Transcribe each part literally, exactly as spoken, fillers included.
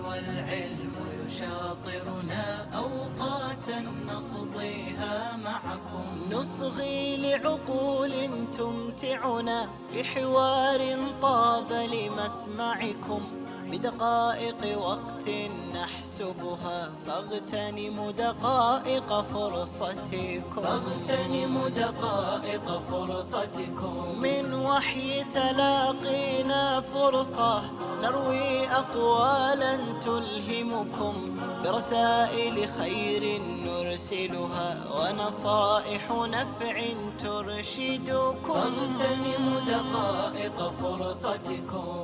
والعلم يشاطرنا أوقاتا نقضيها معكم، نصغي لعقول تمتعنا في حوار طاب لمسمعكم، بدقائق وقت نحسبها، فاغتنموا دقائق فرصتكم، فاغتنموا دقائق فرصتكم، من وحي تلاقينا فرصة نروي أقوالا تلهمكم، برسائل خير نرسلها ونصائح نفع ترشدكم، فاغتنموا دقائق فرصتكم.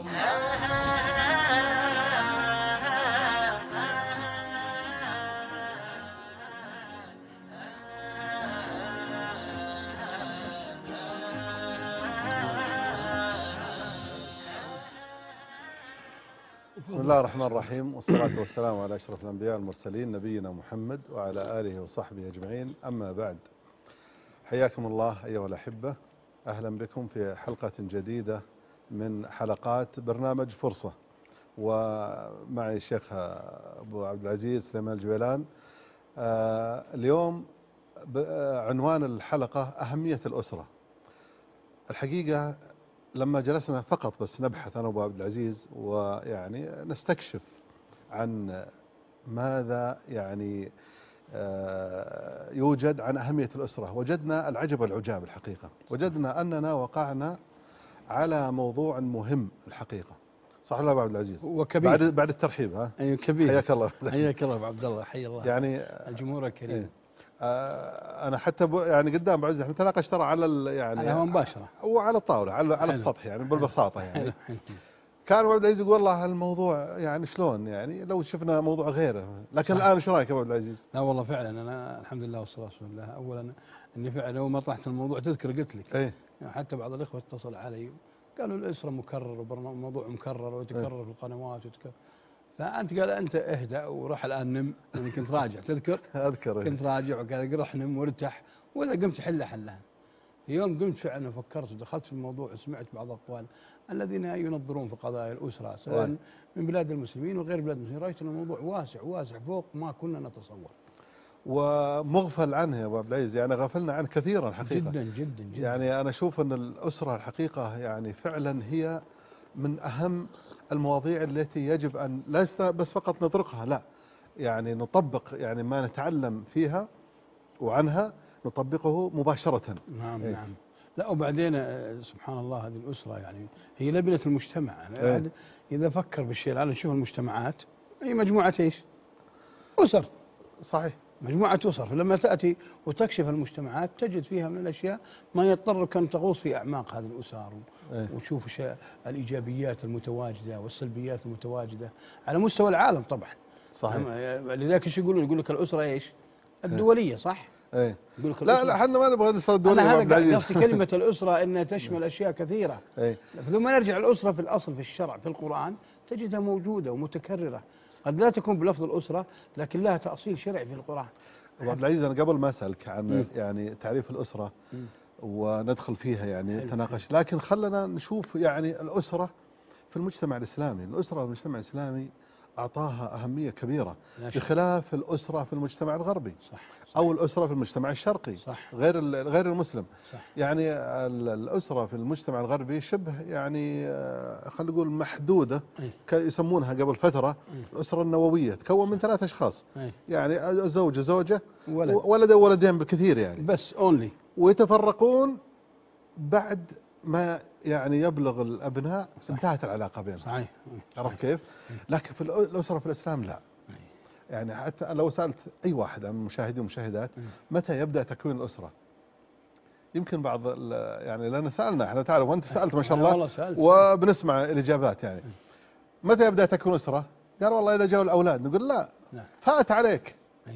بسم الله الرحمن الرحيم، والصلاة والسلام على أشرف الأنبياء والمرسلين نبينا محمد وعلى آله وصحبه أجمعين، أما بعد. حياكم الله أيها الأحبة، أهلا بكم في حلقة جديدة من حلقات برنامج فرصة، ومعي الشيخ أبو عبد العزيز سليمان الجويلان. اليوم عنوان الحلقة أهمية الأسرة. الحقيقة لما جلسنا فقط بس نبحث أنا وأبو عبد العزيز ويعني نستكشف عن ماذا يعني يوجد عن أهمية الأسرة، وجدنا العجب والعجاب الحقيقة. وجدنا أننا وقعنا على موضوع مهم الحقيقة، صح ولا أبو عبد العزيز؟ وكبير. بعد بعد الترحيب. ها أيوة كبير. حياك الله. حياك الله أبو عبد الله، حي الله يعني الجمهور الكريم. إيه؟ آه أنا حتى يعني قدام أبو عزيز احنا تناقش ترى على يعني على مباشرة وعلى الطاولة على على السطح يعني بالبساطة يعني. كان أبو عبد العزيز يقول والله الموضوع يعني شلون يعني لو شفنا موضوع غيره، لكن صح. الآن ايش رايك أبو عبد العزيز؟ لا والله فعلا أنا الحمد لله والصلاة والسلام على الله. أولا إني فعلا أول ما طرحت الموضوع تذكر قلت لك إيه؟ يعني حتى بعض الإخوة اتصل علي قالوا الأسرة مكرر وموضوع مكرر ويتكرر إيه؟ في القنوات وتكرر. فأنت قال أنت اهدأ وروح الآن نم، أنا كنت راجع تذكر؟ أذكر كنت راجع وقال روح نم وارتاح، وإذا قمت حل حلها. يوم قمت فعلا وفكرت ودخلت في الموضوع وسمعت بعض الأقوال الذين ينظرون في قضايا الأسرة سواء أيه؟ من بلاد المسلمين وغير بلاد المسلمين، رأيت أن الموضوع واسع واسع فوق ما كنا نتصور ومغفل عنه يا أبو عبد العزيز، يعني غفلنا عنه كثيرا حقيقة جدا جدا جدا. يعني أنا أشوف أن الأسرة الحقيقة يعني فعلا هي من أهم المواضيع التي يجب أن ليس بس فقط نطرقها، لا يعني نطبق يعني ما نتعلم فيها وعنها نطبقه مباشرة. نعم إيه؟ نعم. لا وبعدين سبحان الله هذه الأسرة يعني هي لبنة المجتمع. إيه؟ إذا فكر بالشيء الآن نشوف المجتمعات هي مجموعة إيش؟ أسر. صحيح، مجموعة أسر. فلما تأتي وتكشف المجتمعات تجد فيها من الأشياء ما يضطرك أن تغوص في أعماق هذه الأسر إيه؟ وتشوف الإيجابيات المتواجدة والسلبيات المتواجدة على مستوى العالم طبعا. صحيح. لذلك ايش يقولون؟ يقول لك الأسرة إيش؟ الدولية. صح؟ ايه لا لا احنا ما نبغى الأسرة الدولية. أنا هذا قصدي كلمة الأسرة أنها تشمل أشياء كثيرة. ايه؟ ثم نرجع الأسرة في الأصل في الشرع في القرآن تجدها موجودة ومتكررة، قد لا تكون بلفظ الأسرة لكن لها تأصيل شرعي في القرآن. أبو عبد العزيز أنا قبل ما أسألك عن م. يعني تعريف الأسرة م. وندخل فيها يعني تناقش، لكن خلنا نشوف يعني الأسرة في المجتمع الإسلامي. الأسرة في المجتمع الإسلامي أعطاها أهمية كبيرة بخلاف الأسرة في المجتمع الغربي. صح. أو الأسرة في المجتمع الشرقي. صح. غير غير المسلم. صح. يعني الأسرة في المجتمع الغربي شبه يعني خلينا نقول محدودة. أي. يسمونها قبل فترة أي. الأسرة النووية تكون من ثلاث أشخاص. أي. يعني زوجة زوجة ولد ولد وولدين بالكثير يعني بس أونلي، ويتفرقون بعد ما يعني يبلغ الأبناء. صحيح. انتهت العلاقة بينهم. صحيح. عرفت كيف؟ لكن في الأسرة في الإسلام لا. يعني حتى لو سألت أي واحد من المشاهدين والمشاهدات متى يبدأ تكوين الأسرة، يمكن بعض يعني لأن سألنا احنا تعرف وأنت سألت ما شاء الله وبنسمع الإجابات يعني متى يبدأ تكوين أسرة؟ قال والله إذا جاءوا الأولاد. نقول لا فات عليك.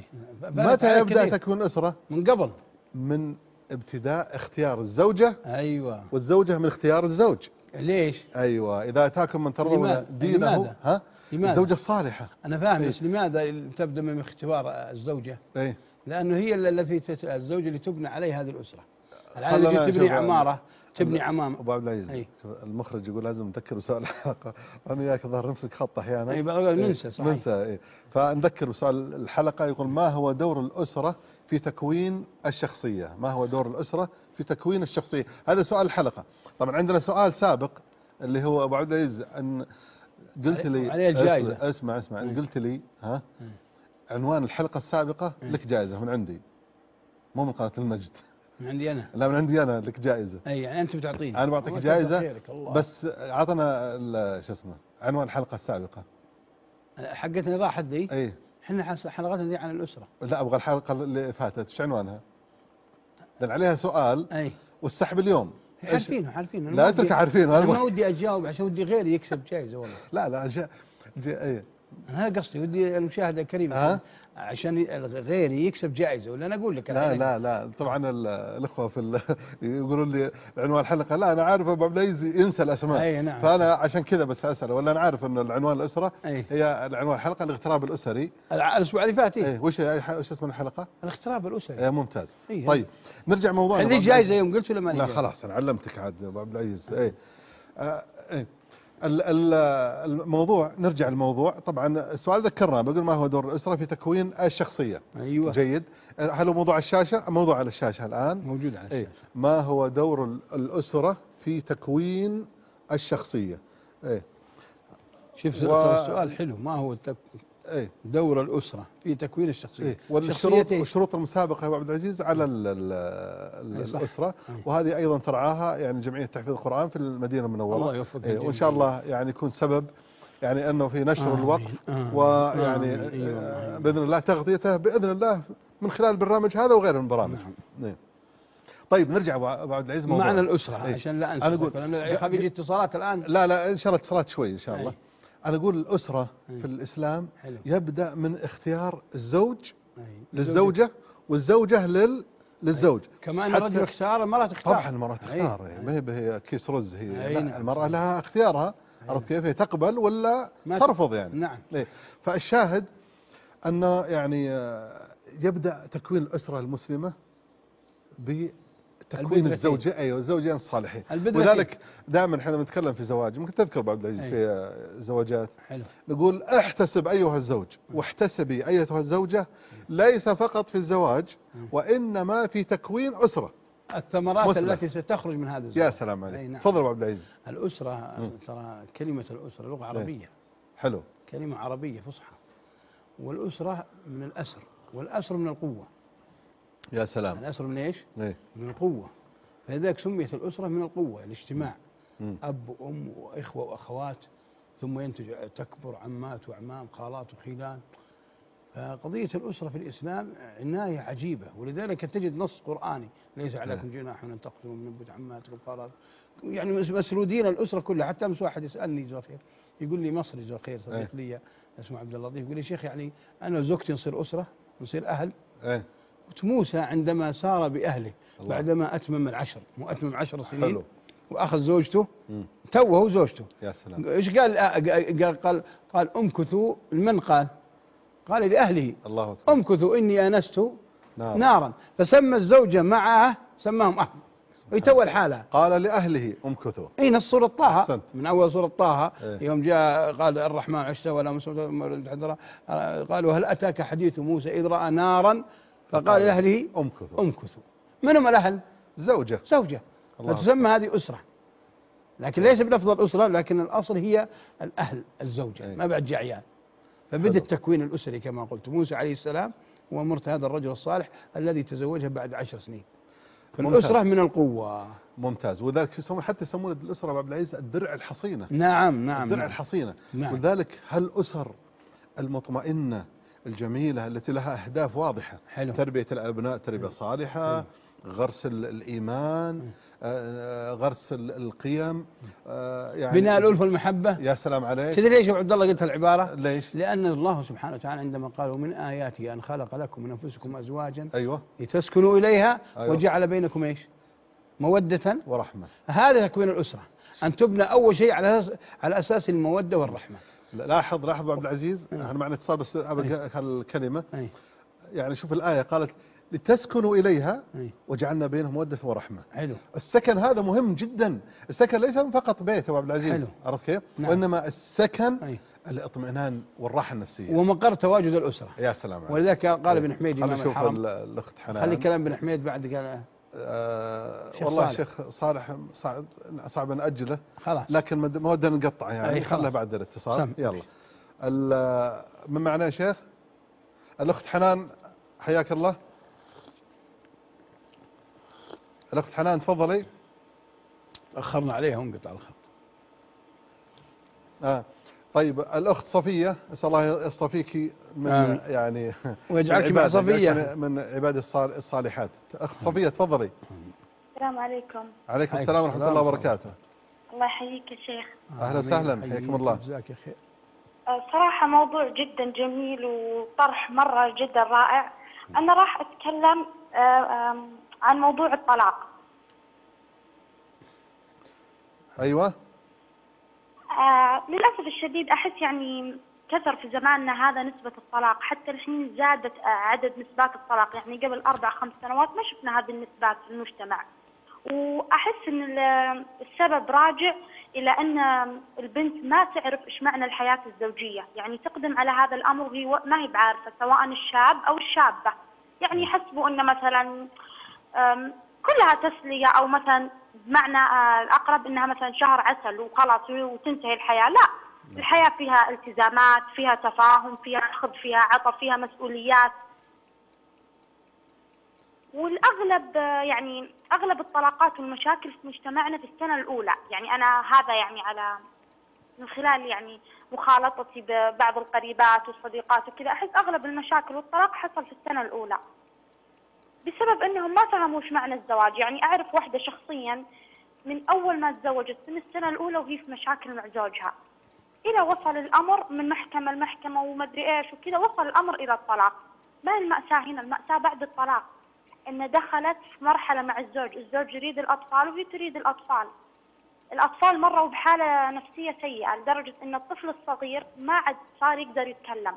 متى يبدأ تكوين أسرة؟ من قبل، من ابتداء اختيار الزوجة. أيوة. والزوجة من اختيار الزوج. ليش؟ أيوة إذا أتاكم من ترضون دينه. لماذا؟ ها؟ لماذا؟ الزوجة الصالحة. أنا فاهم. بس لماذا تبدأ من اختبار الزوجة؟ إيه؟ لأنه هي التي الزوجة اللي تبنى عليها هذه الأسرة. الآن اللي تبني عمارة تبني عمام. ابو عبد العزيز أي. المخرج يقول لازم نذكر بسؤال الحلقه، انا وياك ظهر نمسك خط احيانا. اي بقى ننسى صحيح. ننسى اي. فنذكر بسؤال الحلقه، يقول ما هو دور الاسره في تكوين الشخصيه؟ ما هو دور الاسره في تكوين الشخصيه؟ هذا سؤال الحلقه. طبعا عندنا سؤال سابق اللي هو ابو عبد العزيز ان قلت لي عليه الجائزة. اسمع اسمع, اسمع ان قلت لي ها عنوان الحلقه السابقه لك جائزه من عندي، مو من قناه المجد، من عندي انا. لا من عندي انا، لك جائزه. اي يعني انت بتعطيني. انا بعطيك جائزه بس عطنا شو اسمه عنوان الحلقه السابقه حقتنا راحت ذي. اي احنا حلقتنا ذي عن الاسره. لا ابغى الحلقه اللي فاتت ايش عنوانها؟ لان عليها سؤال اي والسحب اليوم. عارفينه عارفينه. لا اترك عارفينه. انا ما ودي اجاوب عشان ودي غيري يكسب جائزه والله. لا لا جا جا اي انا هذا قصدي، ودي المشاهد الكريم أه؟ عشان غيري يكسب جائزه، ولا انا اقول لك. لا لا لا طبعا الاخوه في يقولون لي عنوان الحلقه، لا انا عارف ابو عبد العزيز ينسى الاسماء. أي نعم. فانا عشان كذا بس اساله، ولا انا عارف انه العنوان الاسره أي. هي العنوان الحلقه الاغتراب الاسري. الاسبوع اللي فات اي وش وش اسم الحلقه؟ الاغتراب الاسري. اي ممتاز. أيه. طيب نرجع موضوعنا. اللي جايزه يوم قلت ولا ما لا خلاص انا علمتك عاد ابو عبد العزيز. اي آه اي الموضوع، نرجع الموضوع. طبعا السؤال ذكرنا بقول ما هو دور الأسرة في تكوين الشخصية. أيوة. جيد. هل هو موضوع الشاشة؟ موضوع على الشاشة الآن موجود على الشاشة. إيه؟ ما هو دور الأسرة في تكوين الشخصية؟ إيه؟ شوف و... السؤال حلو. ما هو التك... إيه؟ دور الأسرة في تكوين الشخصية. إيه؟ والشروط والشروط المسابقة يا أبو عبد العزيز على ال ال ال الأسرة. أيه. وهذه أيضا ترعاها يعني جمعية تحفيظ القرآن في المدينة المنورة. الله يوفقك. إيه؟ وإن شاء الله يعني يكون سبب يعني أنه في نشر آمين. الوقف آمين. ويعني آمين. آمين. بإذن الله تغطيته بإذن الله من خلال البرنامج هذا وغير البرامج. نعم. إيه؟ طيب نرجع أبو عبد العزيز موضوع معنى الأسرة. إيه؟ عشان لا أنسى. أنا أقول لأن بيجي اتصالات الآن. لا لا إن شاء الله اتصالات شوي إن شاء الله. أي. أنا أقول الأسرة أي. في الإسلام حلو. يبدأ من اختيار الزوج أي. للزوجة والزوجة لل للزوج. كمان الرجل اختار، المرأة تختار. طبعا المرأة تختار. ما هي هي كيس رز هي. نعم. المرأة لها اختيارها. عرفت كيف؟ هي تقبل ولا ترفض يعني. نعم. إيه؟ فالشاهد أنه يعني يبدأ تكوين الأسرة المسلمة بتكوين الزوجة. أيوة الزوجين الصالحين. ولذلك دائما احنا نتكلم في زواج، ممكن تذكر أبو عبد العزيز في زواجات. حلو. نقول احتسب أيها الزوج واحتسبي أيتها الزوجة ليس فقط في الزواج وإنما في تكوين أسرة. الثمرات مسلم. التي ستخرج من هذا الزواج. يا سلام عليك. نعم. تفضل أبو عبد العزيز. الأسرة ترى كلمة الأسرة لغة عربية. حلو. كلمة عربية فصحى. والأسرة من الأسر، والأسر من القوة. يا سلام. الأسر من إيش؟ إيه؟ من القوة. فلذلك سميت الأسرة من القوة، الاجتماع. مم. أب وأم وإخوة وأخوات، ثم ينتج تكبر عمات وأعمام خالات وخيلان. فقضية الأسرة في الإسلام عناية عجيبة، ولذلك تجد نص قرآني ليس عليكم جناح أن تقتلوا من نبت عماتكم خالات. يعني مسرودين الأسرة كلها. حتى أمس واحد يسألني جزاه خير، يقول لي مصري جزاه خير صديق لي اسمه عبد اللطيف، يقول لي شيخ يعني أنا وزوجتي نصير أسرة نصير أهل. ايه. قلت موسى عندما سار بأهله بعدما أتمم العشر، مو أتمم عشر سنين. حلو. وأخذ زوجته توه هو زوجته. يا سلام. إيش قال؟ قال قال, قال أمكثوا. لمن قال؟ قال لأهله. الله أكبر. أمكثوا إني آنست نارا. نارا. فسمى الزوجة معه سماهم أهل ويتوى الحالة. قال لأهله أمكثوا. اي نص سورة طه. أحسنت. من أول سورة طه. إيه؟ يوم جاء قال الرحمن عشته ولا مسلم، قالوا هل أتاك حديث موسى إذ رأى نارا فقال لأهله أمكثوا. أمكثوا. من هم الأهل؟ زوجة. زوجة. فتسمى هذه أسرة، لكن ليس بلفظ الأسرة، لكن الأصل هي الأهل الزوجة. أي. ما بعد جاء عيال. فبدأ التكوين الأسري كما قلت. موسى عليه السلام هو مرت هذا الرجل الصالح الذي تزوجها بعد عشر سنين. فالأسرة من القوة. ممتاز. وذلك يسمون حتى يسمون الأسرة عبد العزيز الدرع الحصينة. نعم نعم. الدرع نعم. الحصينة. نعم. ولذلك هالأسر المطمئنة الجميلة التي لها أهداف واضحة. حلو. تربية الأبناء تربية صالحة. حلو. غرس الإيمان. آه غرس القيم. آه يعني بناء الألفة والمحبة. يا سلام عليك. تدري ليش يا عبد الله قلت العبارة؟ ليش؟ لأن الله سبحانه وتعالى عندما قال ومن آياته أن خلق لكم من أنفسكم أزواجا. أيوة. لتسكنوا إليها. أيوة. وجعل بينكم إيش؟ مودة ورحمة. هذا تكوين الأسرة، أن تبنى أول شيء على على أساس المودة والرحمة. لاحظ لاحظ عبد العزيز. أنا معنا اتصال بس أبغى هالكلمة. يعني شوف الآية قالت لتسكنوا إليها أي. وجعلنا بينهم مودة ورحمة. حلو. السكن هذا مهم جدا. السكن ليس فقط بيت أبو عبد العزيز، حلو. عرفت كيف؟ نعم. وإنما السكن أي. الاطمئنان والراحة النفسية ومقر تواجد الأسرة. يا سلام عليك. ولذلك قال ابن حميد خلي إمام نشوف الحرم. الأخت حنان. خلي كلام ابن حميد بعد قال آه شيخ والله صالح. شيخ صالح صعب صعب نأجله، خلاص لكن ما ودنا نقطع يعني، أي خله خلاص. بعد الاتصال. سم. يلا ال- من معنا يا شيخ الأخت حنان، حياك الله. الأخت حنان تفضلي. أخرنا عليها وانقطع الخط. آه. طيب الأخت صفية، أسأل الله يصطفيك من آمين. يعني ويجعلك من مع عبادة- صفية. يجعلك من عباد الصال- الصالحات. أخت صفية تفضلي. السلام عليكم. عليكم عليكم السلام ورحمة السلام الله ورحمة وبركاته. الله يحييك يا شيخ. أهلا وسهلا، حياكم الله. جزاك خير. آه، صراحة موضوع جدا جميل وطرح مرة جدا رائع. أنا راح أتكلم آه، آم، عن موضوع الطلاق. أيوة. آه، للأسف الشديد أحس يعني كثر في زماننا هذا نسبة الطلاق، حتى الحين زادت آه، عدد نسبات الطلاق. يعني قبل أربع خمس سنوات ما شفنا هذه النسبات في المجتمع. وأحس أن ال- السبب راجع إلى أن البنت ما تعرف إيش معنى الحياة الزوجية، يعني تقدم على هذا الأمر وهي ما هي بعارفة، سواء الشاب أو الشابة. يعني يحسبوا أن مثلا أم، كلها تسلية، أو مثلا بمعنى آه، الأقرب أنها مثلا شهر عسل وخلاص وتنتهي الحياة. لا، الحياة فيها التزامات، فيها تفاهم، فيها أخذ، فيها عطاء، فيها مسؤوليات. والأغلب آه، يعني أغلب الطلاقات والمشاكل في مجتمعنا في السنة الأولى. يعني أنا هذا يعني على من خلال يعني مخالطتي ببعض القريبات والصديقات وكذا، أحس أغلب المشاكل والطلاق حصل في السنة الأولى بسبب أنهم ما فهموا ايش معنى الزواج. يعني أعرف واحدة شخصيا من أول ما تزوجت من السنة الأولى وهي في مشاكل مع زوجها، إلى وصل الأمر من محكمة لمحكمة ومدري إيش وكذا، وصل الأمر إلى الطلاق. ما المأساة هنا؟ المأساة بعد الطلاق أن دخلت في مرحلة مع الزوج، الزوج يريد الأطفال وهي تريد الأطفال. الأطفال مروا بحالة نفسية سيئة لدرجة أن الطفل الصغير ما عاد صار يقدر يتكلم،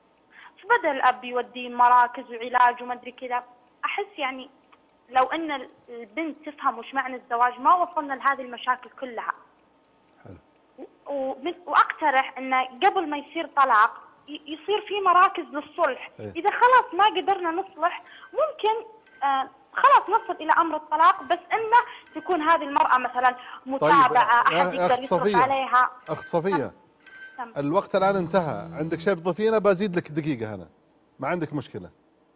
فبدأ الأب يوديه مراكز وعلاج ومدري كذا. أحس يعني لو أن البنت تفهم وش معنى الزواج ما وصلنا لهذه المشاكل كلها. حلو. ومن- وأقترح أن قبل ما يصير طلاق ي- يصير في مراكز للصلح. إيه. إذا خلاص ما قدرنا نصلح ممكن آه خلاص نصل إلى أمر الطلاق، بس إنه تكون هذه المرأة مثلا متابعة، طيب، يا- أحد يا يقدر أخت يصرف صفية. عليها. أخت صفية تم. الوقت الآن انتهى، عندك شيء تضيفينه؟ بزيد لك دقيقة هنا، ما عندك مشكلة.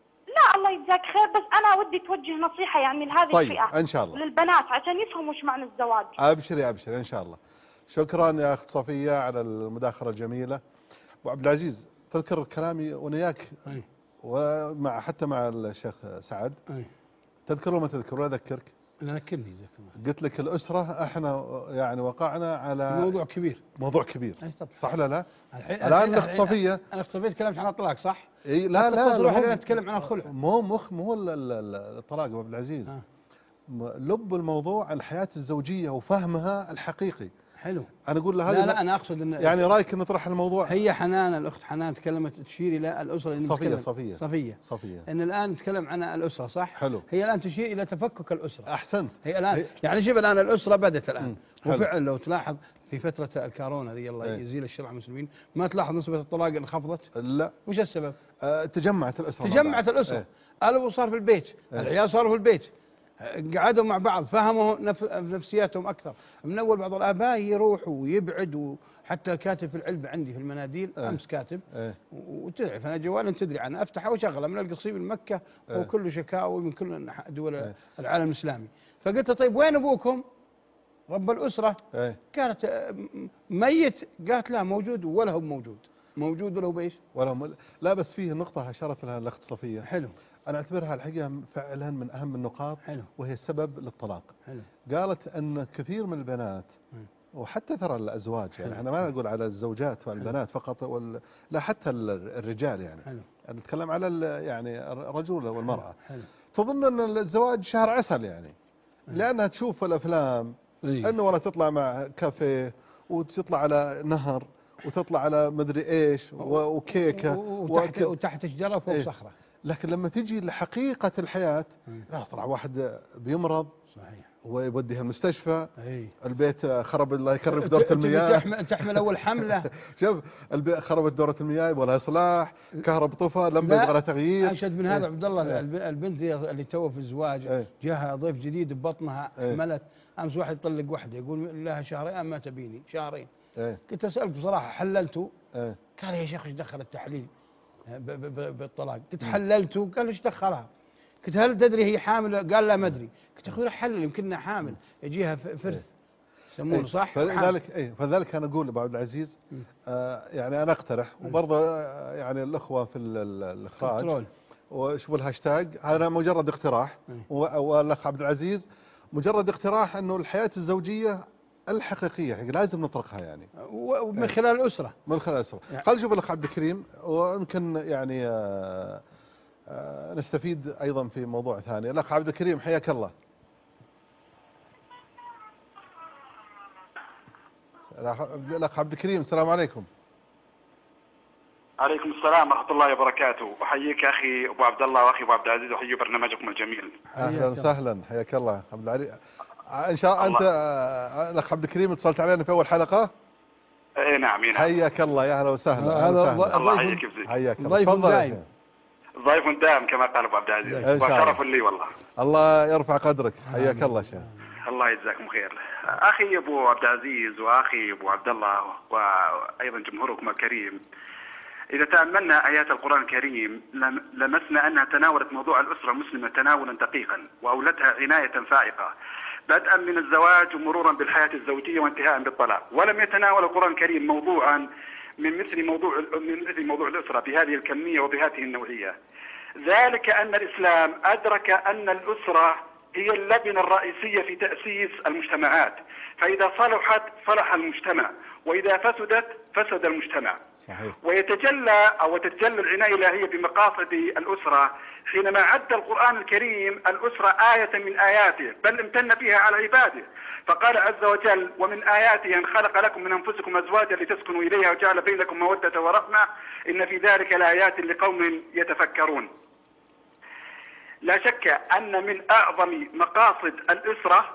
لا الله يجزاك خير، بس أنا ودي توجه نصيحة يعني لهذه طيب الفئة إن شاء الله. للبنات عشان يفهموا وش معنى الزواج. أبشري أبشري إن شاء الله. شكرا يا أخت صفية على المداخلة الجميلة. أبو عبد العزيز تذكر كلامي وأنا وياك أي. ومع حتى مع الشيخ سعد، أي. تذكر وما تذكر ولا أذكرك؟ لا ذكرني جزاك الله. قلت لك الأسرة احنا يعني وقعنا على موضوع كبير. موضوع كبير، أي طبعا. صح ولا لا؟ الحين الآن الأخت صفية. أنا أخت صفية تكلمت عن الطلاق صح؟ إيه لا لا تروح مو- نتكلم عن الخلع. مو مخ مو ال- ال- ال- الطلاق أبو عبد العزيز. آه. م- لب الموضوع الحياة الزوجية وفهمها الحقيقي. حلو. أنا أقول له لا هذه لا أنا أقصد أن يعني رأيك نطرح الموضوع. هي حنان الأخت حنان تكلمت تشير إلى الأسرة اللي صفية نتكلم- صفية صفية صفية إن الآن نتكلم عن الأسرة صح؟ حلو. هي الآن تشير إلى تفكك الأسرة. أحسنت. هي الآن هي- يعني شوف الآن الأسرة بدأت الآن. مم. حلو. وفعلا لو تلاحظ في فترة الكورونا ذي الله إيه. يزيل الشر عن المسلمين، ما تلاحظ نسبة الطلاق انخفضت؟ لا وش السبب؟ آه تجمعت الأسرة مع تجمعت بعض. الأسرة. إيه. الأبو صار في البيت، إيه. العيال صاروا في البيت، قعدوا مع بعض، فهموا نف... نفسياتهم أكثر. من أول بعض الآباء يروح ويبعد، وحتى كاتب في العلبة عندي في المناديل إيه. أمس كاتب إيه. وتعرف أنا جوالا تدري عنه أفتحه وشغله من القصيم المكة إيه. وكله شكاوي من كل أنحاء دول إيه. العالم الإسلامي. فقلت له طيب وين أبوكم؟ رب الأسرة. إيه. كانت آه، م- ميت. قالت لا موجود ولا هو موجود. موجود ولا هو بإيش؟ ولا م... لا بس فيه نقطة أشارت لها الأخت صفية، حلو. أنا أعتبرها الحقيقة فعلا من أهم النقاط، حلو. وهي السبب للطلاق. حلو. قالت أن كثير من البنات مم. وحتى ترى الأزواج، يعني حلو. احنا ما نقول على الزوجات والبنات فقط وال... لا حتى ال- الرجال يعني، حلو. نتكلم على ال... يعني الرجل والمرأة، حلو. تظن أن الزواج شهر عسل يعني، لأنها تشوف الأفلام إيه. أنه ولا تطلع مع كافيه وتطلع على نهر وتطلع على مدري إيش و... وكيكة وتحت, وك... وتحت شجرة وفوق إيه. صخرة. لكن لما تجي لحقيقة الحياة لا طلع واحد بيمرض صحيح ويوديها المستشفى، اي البيت خرب الله يكرم في دورة المياه، تحمل, تحمل اول حمله. شوف البيت خربت دورة المياه يبغى لها اصلاح، كهرب طفى، لمبه يبغى لها تغيير. اشد من هذا ايه عبد الله ايه البنت اللي تو في الزواج ايه جاها ضيف جديد ببطنها ايه حملت، امس واحد يطلق واحده يقول لها شهرين ما تبيني شهرين. ايه كنت اسالك بصراحه حللته؟ ايه قال يا شيخ ايش دخل التحليل بالطلاق؟ قلت حللته؟ قال ايش دخلها؟ قلت هل تدري هي حامل؟ قال لا ما ادري. قلت يا اخوي حلل يمكنها حامل يجيها فرث يسمونه ايه صح؟ فلذلك ايه فلذلك انا اقول ابو عبد العزيز آه يعني انا اقترح وبرضه آه يعني الاخوه في الاخراج وشوفوا الهاشتاج، هذا مجرد اقتراح، والاخ عبد العزيز مجرد اقتراح انه الحياه الزوجيه الحقيقيه لازم نطرقها يعني ومن خلال الاسره من خلال الاسره. يعني خلينا نشوف الاخ عبد الكريم ويمكن يعني آه آه نستفيد ايضا في موضوع ثاني. الاخ عبد الكريم حياك الله. الاخ عبد الكريم السلام عليكم. عليكم السلام ورحمة الله وبركاته. أحييك أخي أبو عبد الله وأخي أبو عبد العزيز، وأحيي برنامجكم الجميل. أهلا وسهلا حياك الله عبد العزيز. إن شاء الله أنت الأخ عبد الكريم اتصلت علينا في أول حلقة؟ إيه نعم نعم. حياك الله يا أهلا وسهلا. هذا الله يحييك بزيك. حياك الله. تفضل دائم. ضيف دائم كما قال أبو عبد العزيز، وشرف لي والله. الله يرفع قدرك. حياك الله شيخ. الله يجزاكم خير. أخي أبو عبد العزيز وأخي أبو عبد الله وأيضا جمهوركم الكريم، إذا تأملنا آيات القرآن الكريم لمسنا أنها تناولت موضوع الأسرة المسلمة تناولا دقيقا وأولتها عناية فائقة، بدءا من الزواج ومرورا بالحياة الزوجية وانتهاء بالطلاق. ولم يتناول القرآن الكريم موضوعا من مثل موضوع من مثل موضوع الأسرة بهذه الكمية وبهذه النوعية، ذلك أن الإسلام أدرك أن الأسرة هي اللبنة الرئيسية في تأسيس المجتمعات، فإذا صلحت صلح المجتمع، وإذا فسدت فسد المجتمع. صحيح. ويتجلى أو تتجلى العناية الإلهية بمقاصد الأسرة حينما عد القرآن الكريم الأسرة آية من آياته، بل امتن بها على عباده، فقال عز وجل: ومن آياته أن خلق لكم من أنفسكم أزواجا لتسكنوا إليها وجعل بينكم مودة ورحمة إن في ذلك لآيات لقوم يتفكرون. لا شك أن من أعظم مقاصد الأسرة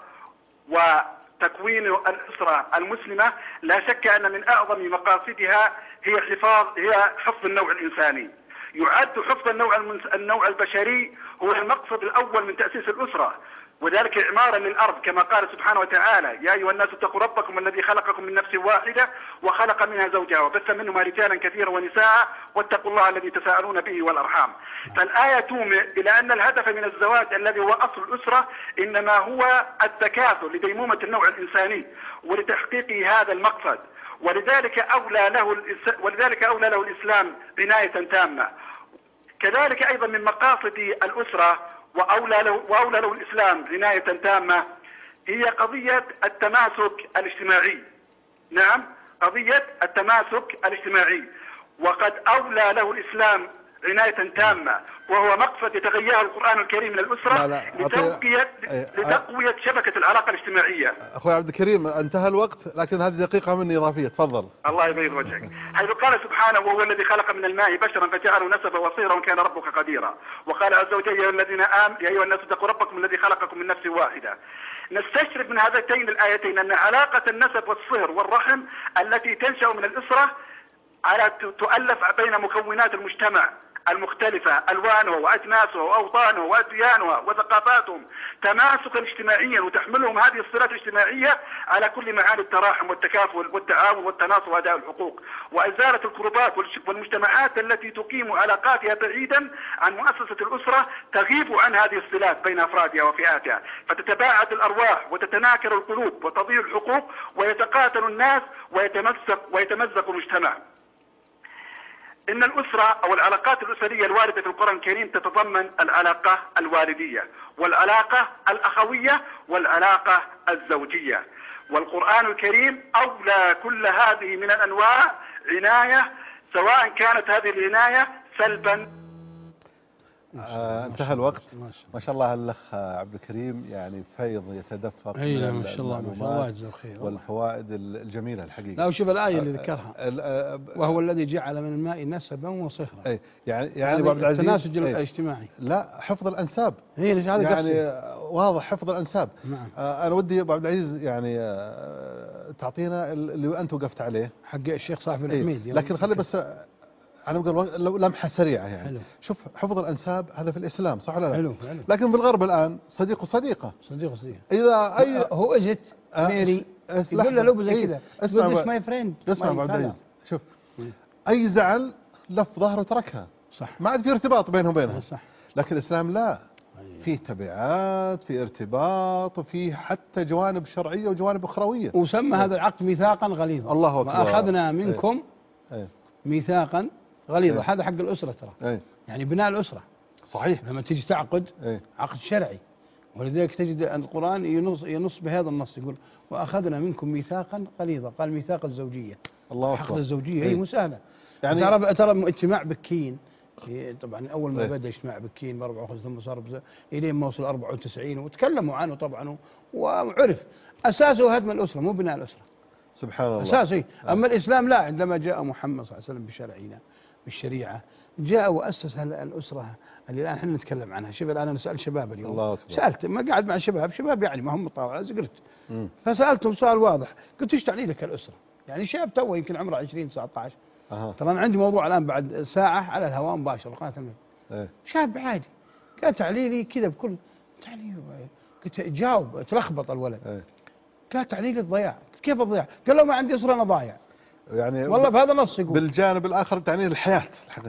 وتكوين الأسرة المسلمة، لا شك أن من أعظم مقاصدها هي حفاظ هي حفظ النوع الإنساني. يعد حفظ النوع النوع البشري هو المقصد الأول من تأسيس الأسرة، وذلك إعمارا للأرض كما قال سبحانه وتعالى: يا أيها الناس اتقوا ربكم الذي خلقكم من نفس واحدة وخلق منها زوجها وبث منهما رجالا كثيرا ونساء واتقوا الله الذي تساءلون به والأرحام. فالآية تومئ إلى أن الهدف من الزواج الذي هو أصل الأسرة إنما هو التكاثر لديمومة النوع الإنساني ولتحقيق هذا المقصد، ولذلك أولى له ولذلك أولى له الإسلام عناية تامة. كذلك أيضا من مقاصد الأسرة وأولى له, وأولى له الإسلام عناية تامة هي قضية التماسك الاجتماعي. نعم، قضية التماسك الاجتماعي، وقد أولى له الإسلام عناية تامة، وهو مقصد يتغيره القرآن الكريم من الأسرة لتقوية لتقوية شبكة العلاقة الاجتماعية. أخوي عبد الكريم انتهى الوقت، لكن هذه دقيقة مني إضافية، تفضل. الله يبيض وجهك. حيث قال سبحانه: وهو الذي خلق من الماء بشرا فجعله نسبا وصيرا وكان ربك قديرا. وقال عز وجل: يا الذين آمنوا يا أيها الناس اتقوا ربكم الذي خلقكم من نفس واحدة. نستشرف من هذين الآيتين أن علاقة النسب والصهر والرحم التي تنشأ من الأسرة على تؤلف بين مكونات المجتمع المختلفة، ألوانها وأجناسها وأوطانها وأديانها وثقافاتهم، تماسكا اجتماعيا، وتحملهم هذه الصلات الاجتماعية على كل معاني التراحم والتكافل والتعاون والتناصر وأداء الحقوق، وإزالة الكربات والمجتمعات التي تقيم علاقاتها بعيدا عن مؤسسة الأسرة تغيب عن هذه الصلات بين أفرادها وفئاتها، فتتباعد الأرواح وتتناكر القلوب وتضيع الحقوق ويتقاتل الناس ويتمزق ويتمزق المجتمع. إن الأسرة أو العلاقات الأسرية الواردة في القرآن الكريم تتضمن العلاقة الوالدية والعلاقة الأخوية والعلاقة الزوجية، والقرآن الكريم أولى كل هذه من الأنواع عناية، سواء كانت هذه العناية سلبا. آه انتهى الوقت. ما شاء الله الأخ عبد الكريم يعني فيض يتدفق من ما شاء الله ما شاء الله يجزاه خير والفوائد الجميلة الحقيقة. لا وشوف الآية اللي ذكرها وهو الذي جعل من الماء نسبا وصهرا. أي يعني يعني أبو عبد العزيز التناسج الاجتماعي. لا حفظ الأنساب. هي هذا يعني واضح حفظ الأنساب. نعم. آه أنا ودي أبو عبد العزيز يعني آه تعطينا اللي أنت وقفت عليه حق الشيخ صاحب الحميد. لكن خلي بس أنا بقول لمحة سريعة يعني. حلو. شوف حفظ الأنساب هذا في الإسلام صح ولا لا؟ حلو. حلو. لكن في الغرب الآن صديق وصديقة. صديق وصديقة. إذا أي هو إجت ميري يقول له لو زي كذا. اسمع ماي فريند. اسمع أبو عبد العزيز شوف أي زعل لف ظهره وتركها. صح. ما عاد في ارتباط بينهم وبينهم. صح. لكن الإسلام لا. فيه تبعات، فيه ارتباط، وفيه حتى جوانب شرعية وجوانب أخروية. وسمى هذا العقد ميثاقا غليظا. الله أكبر. وأخذنا منكم ايه. ميثاقا غليظا. ايه. هذا حق الأسرة ترى. ايه. يعني بناء الأسرة. صحيح. لما تيجي تعقد ايه. عقد شرعي. ولذلك تجد القرآن ينص, ينص بهذا النص يقول وأخذنا منكم ميثاقا غليظا. قال ميثاق الزوجية. الله أكبر. حق الزوجية هي مسألة. يعني ترى ترى اجتماع بكين طبعا اول ما ايه. بدا اجتماع بكين ب أربعة وخمسين ثم صار الين ما وصل أربعة وتسعين وتكلموا عنه طبعا وعرف اساسه هدم الاسره مو بناء الاسره. سبحان الله. اساسي. اما الاسلام لا عندما جاء محمد صلى الله عليه وسلم بشرعنا بالشريعه جاء واسس الاسره اللي الان احنا نتكلم عنها. شوف الان انا سالت شباب اليوم. الله أكبر. سالت ما قاعد مع شباب شباب يعني ما هم مطاوع زقرت فسالتهم سؤال واضح قلت ايش تعني لك الاسره؟ يعني شاب توه يمكن عمره عشرين تسعة عشر. أه. ترى أنا عندي موضوع الآن بعد ساعة على الهواء مباشر قناة الملك. ايه. شاب عادي قال تعليلي كذا بكل تعليل قلت جاوب تلخبط الولد. ايه. قال تعليلي الضياع. كيف الضياع؟ قال له ما عندي أسرة أنا ضايع. يعني والله بهذا النص يقول. بالجانب الآخر تعني الحياة.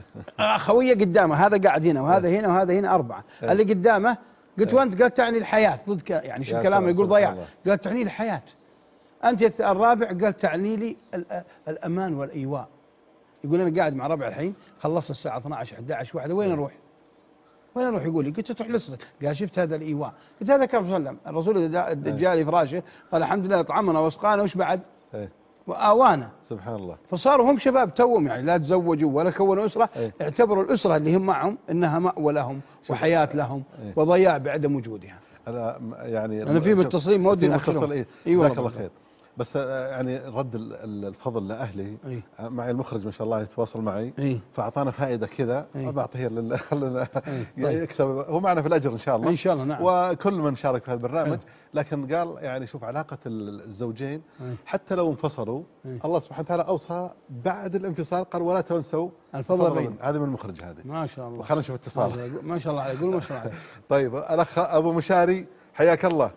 خوية قدامه هذا قاعد هنا وهذا هنا وهذا هنا أربعة. ايه. اللي قدامه قلت ايه. وأنت قال تعني الحياة ضد يعني شو كلامه يقول ضياع. قال تعني الحياة. أنت الرابع قال تعني لي الأمان والإيواء. يقول أنا قاعد مع ربع الحين خلصت الساعة اثني عشر أحد عشر واحدة وين أروح؟ وين أروح يقول لي قلت تروح لأسرتك. قال شفت هذا الإيواء. قلت هذا كيف وسلم الرسول إذا جاء لي فراشه قال الحمد لله أطعمنا واسقانا وش بعد؟ ايه. وآوانا. سبحان الله. فصاروا هم شباب توهم يعني لا تزوجوا ولا كونوا أسرة. ايه. اعتبروا الأسرة اللي هم معهم إنها مأوى لهم وحياة لهم. ايه. وضياع بعدم وجودها. أنا يعني أنا في بالتصليم ما ودي نأخرهم. إيه. جزاك الله خير. بس يعني رد الفضل لأهلي. أيه. معي المخرج ما شاء الله يتواصل معي. أيه. فأعطانا فائدة كذا. أيه. بعطيه لل خلنا أيه. يكسب هو معنا في الأجر إن شاء الله. إن شاء الله نعم. وكل من شارك في هذا البرنامج. أيه. لكن قال يعني شوف علاقة الزوجين. أيه. حتى لو انفصلوا. أيه. الله سبحانه وتعالى أوصى بعد الانفصال قال ولا تنسوا الفضل بين. هذا من المخرج هذه. ما شاء الله. وخلنا نشوف اتصال. ما شاء الله عليك قول ما شاء الله عليك. طيب الأخ أبو مشاري حياك الله.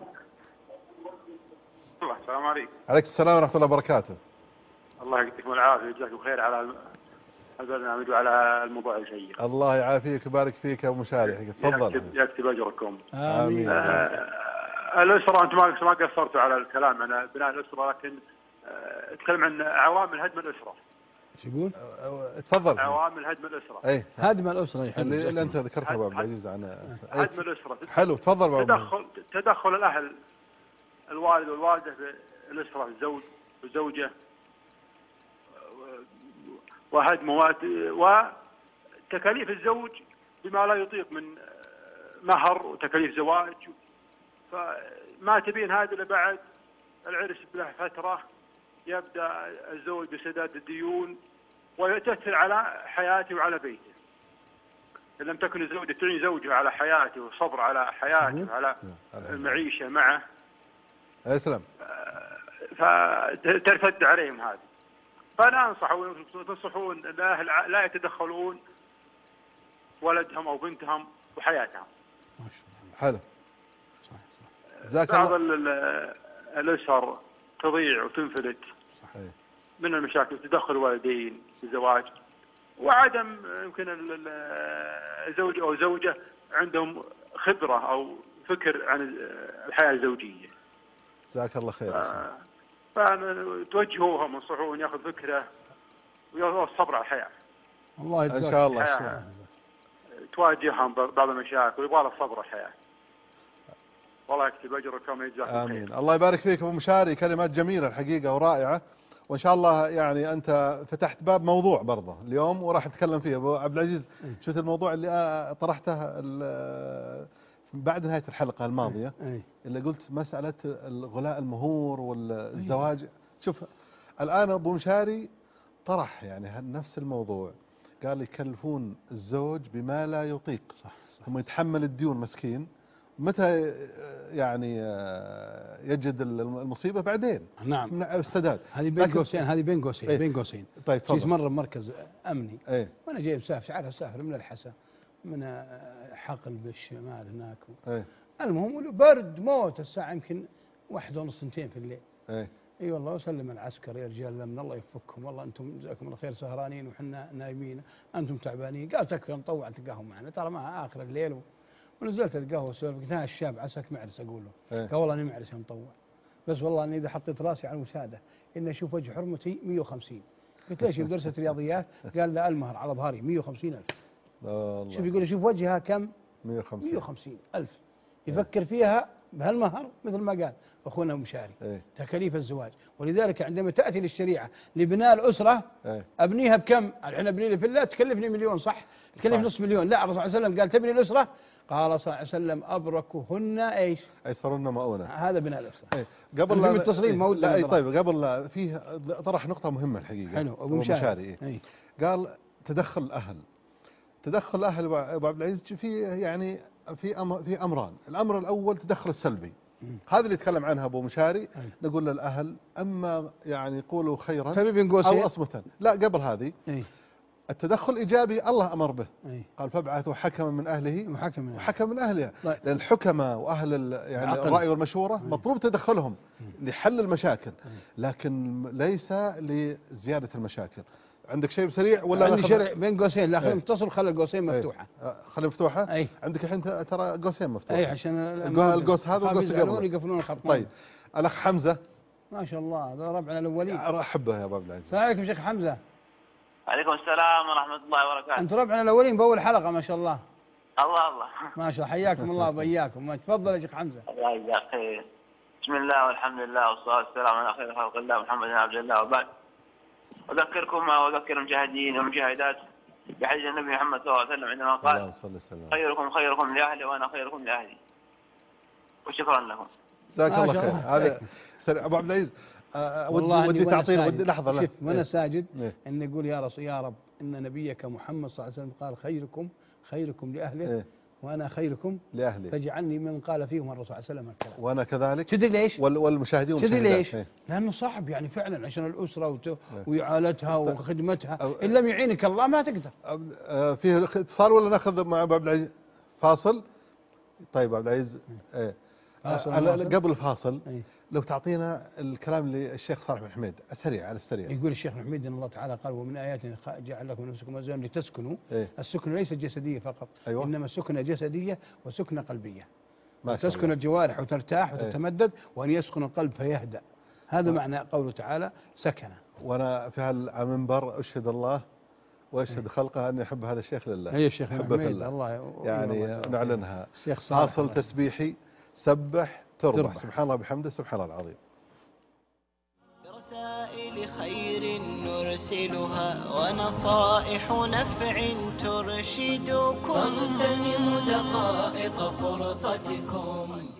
السلام عليكم. عليك السلام ورحمة الله وبركاته. الله يعطيكم العافية ويجزاكم خير على البرنامج وعلى الموضوع الشيق. الله يعافيك ويبارك فيك يا أبو مشاري. تفضل. يكتب, يكتب أجركم. آمين. آه الأسرة أنتم ما قصرتوا على الكلام عن بناء الأسرة لكن آه اتكلم عن عوامل هدم الأسرة. شو يقول؟ تفضل. عوامل هدم الأسرة. اي. هدم الأسرة اللي, اللي أنت ذكرتها أبو عبد العزيز عن هدم الأسرة. حلو تفضل بابا. تدخل تدخل الأهل الوالد والوالدة في الأسرة الزوج والزوجة وهدم وتكاليف الزوج بما لا يطيق من مهر وتكاليف زواج فما تبين هذا إلا بعد العرس بله فترة يبدأ الزوج بسداد الديون ويتأثر على حياته وعلى بيته. إن لم تكن الزوجة تعين زوجها على حياته والصبر على حياته وعلى المعيشة معه اسلم فترتد عليهم هذه. فأنا أنصح وتنصحون الأهل لا يتدخلون ولدهم أو بنتهم وحياتهم. حلو. بعض الأسر تضيع وتنفلت. صحيح. من المشاكل تدخل الوالدين في الزواج وعدم يمكن الزوج أو الزوجة عندهم خبرة أو فكر عن الحياة الزوجية. جزاك الله خير. فتوجهوهم وانصحوهم ياخذ فكره والصبر على الحياه. الله يجزاك ان شاء الله. تواجههم بعض المشاكل ويبغى له الصبر على الحياه. والله يكتب اجركم ويجزاكم خير. امين. الله يبارك فيك ابو مشاري كلمات جميله الحقيقه ورائعه وإن شاء الله يعني أنت فتحت باب موضوع برضه اليوم وراح أتكلم فيه أبو عبد العزيز. أي. شفت الموضوع اللي طرحته ال- بعد نهاية الحلقة الماضية أي. اللي قلت مسألة الغلاء المهور والزواج. شوف الآن أبو مشاري طرح يعني نفس الموضوع، قال يكلفون الزوج بما لا يطيق، صح صح. هم يتحمل الديون مسكين، متى يعني يجد المصيبة بعدين نعم السداد. هذه بين قوسين، هذه بين قوسين ايه؟ بين قوسين. طيب جيت تفضل. مرة مركز أمني ايه؟ وأنا جايب سافر عارف سافر من الحسا من حقل بالشمال هناك. ايه؟ المهم برد موت الساعة يمكن واحد ونص اثنتين في الليل. ايه؟ اي والله وسلم العسكر يا رجال من الله يفككم، والله انتم جزاكم الله خير سهرانين وحنا نايمين، انتم تعبانين. قال تكفى مطوع تلقاهم معنا ترى ما اخر الليل و... ونزلت القهوه وسولف. قلت ها الشاب عساك معرس اقول له. ايه؟ قال والله اني معرس يا مطوع، بس والله اني اذا حطيت راسي على المشاهده اني اشوف وجه حرمتي مئة وخمسين. قلت ليش بدرسة رياضيات؟ قال لا المهر على ظهري مئة وخمسين ألف. شوف يقول شوف وجهها كم؟ مئة وخمسين مئة وخمسين ألف. يفكر فيها بهالمهر مثل ما قال أخونا مشاري. ايه؟ تكاليف الزواج. ولذلك عندما تأتي للشريعة لبناء الأسرة ايه؟ أبنيها بكم؟ الحين أبني لي فيلا تكلفني مليون صح؟ تكلف نصف مليون. لا الرسول صلى الله عليه وسلم قال تبني الأسرة؟ قال صلى الله عليه وسلم أبركهن ايش؟ أيسرن مؤونة. هذا بناء الأسرة. ايه؟ قبل لا التصريف إيه؟ لا اي طيب قبل لا فيه طرح نقطة مهمة الحقيقة. حلو أبو مشاري. إيه؟ ايه؟ قال تدخل الأهل. تدخل الأهل أبو عبد العزيز في يعني في أمر في أمران. الأمر الأول تدخل السلبي. هذا اللي يتكلم عنها أبو مشاري. أي. نقول للأهل أما يعني يقولوا خيرا أو أصمتا. لا قبل هذه أي. التدخل إيجابي الله أمر به. أي. قال فابعثوا حكما من أهله وحكم وحكم من أهلها. طيب. لأن الحكماء وأهل يعني الرأي والمشورة أي. مطلوب تدخلهم أي. لحل المشاكل أي. لكن ليس لزيادة المشاكل. عندك شيء سريع ولا عندي شرع بين قوسين لا خلينا نتصل خلي القوسين مفتوحة. خلي مفتوحة. أي. عندك الحين ترى قوسين مفتوحة. أي عشان القوس هذا والقوس قبله يقفلون الخط. طيب الأخ حمزة ما شاء الله هذا ربعنا الأولين. أحبه يا أبو عبد العزيز. السلام عليكم شيخ حمزة. عليكم السلام ورحمة الله وبركاته. أنت ربعنا الأولين بأول حلقة ما شاء الله. الله الله. ما شاء الله حياكم الله وبياكم. ما تفضل يا شيخ حمزة. الله يجزاك خير. بسم الله والحمد لله والصلاة والسلام على خير خلق الله محمد بن عبد الله وبعد. أذكركم وأذكر المجاهدين والمجاهدات بحديث النبي محمد صلى الله عليه وسلم عندما قال خيركم خيركم لأهلي وأنا خيركم لأهلي. وشكرا لكم. جزاك الله خير. هذا أبو عبد العزيز والله ودي تعطينا ودي لحظة لا. شوف وأنا ساجد إن يقول يا رسول يا رب إن نبيك محمد صلى الله عليه وسلم قال خيركم خيركم لأهله إيه؟ وأنا خيركم لأهلي فاجعلني من قال فيهم الرسول صلى الله عليه وسلم الكلام. وأنا كذلك. تدري ليش؟ والمشاهدين تدري ليش؟ إيه؟ لأنه صعب يعني فعلا عشان الأسرة وت... وإعالتها وخدمتها إن لم يعينك الله ما تقدر. فيه اتصال ولا ناخذ مع أبو عبد العزيز فاصل؟ طيب عبد العزيز إيه؟ قبل الفاصل إيه؟ لو تعطينا الكلام للشيخ صالح بن حميد السريع على السريع. يقول الشيخ بن حميد ان الله تعالى قال ومن اياته جعل لكم نفسكم ازواجا لتسكنوا. إيه؟ السكن ليس جسديه فقط. أيوة؟ انما سكنه جسديه وسكنه قلبيه. ما شاء الله. تسكن الجوارح وترتاح وتتمدد إيه؟ وان يسكن القلب فيهدأ. هذا ما. معنى قوله تعالى سكنه. وانا في هالمنبر اشهد الله واشهد إيه؟ خلقه اني احب هذا الشيخ لله. هي الشيخ حميد الله يعني نعلنها. حاصل تسبيحي سبح تربح, تربح. سبحان الله بحمده سبحان الله العظيم. برسائل خير نرسلها ونصائح نفع ترشدكم فاغتنموا دقائق فرصتكم.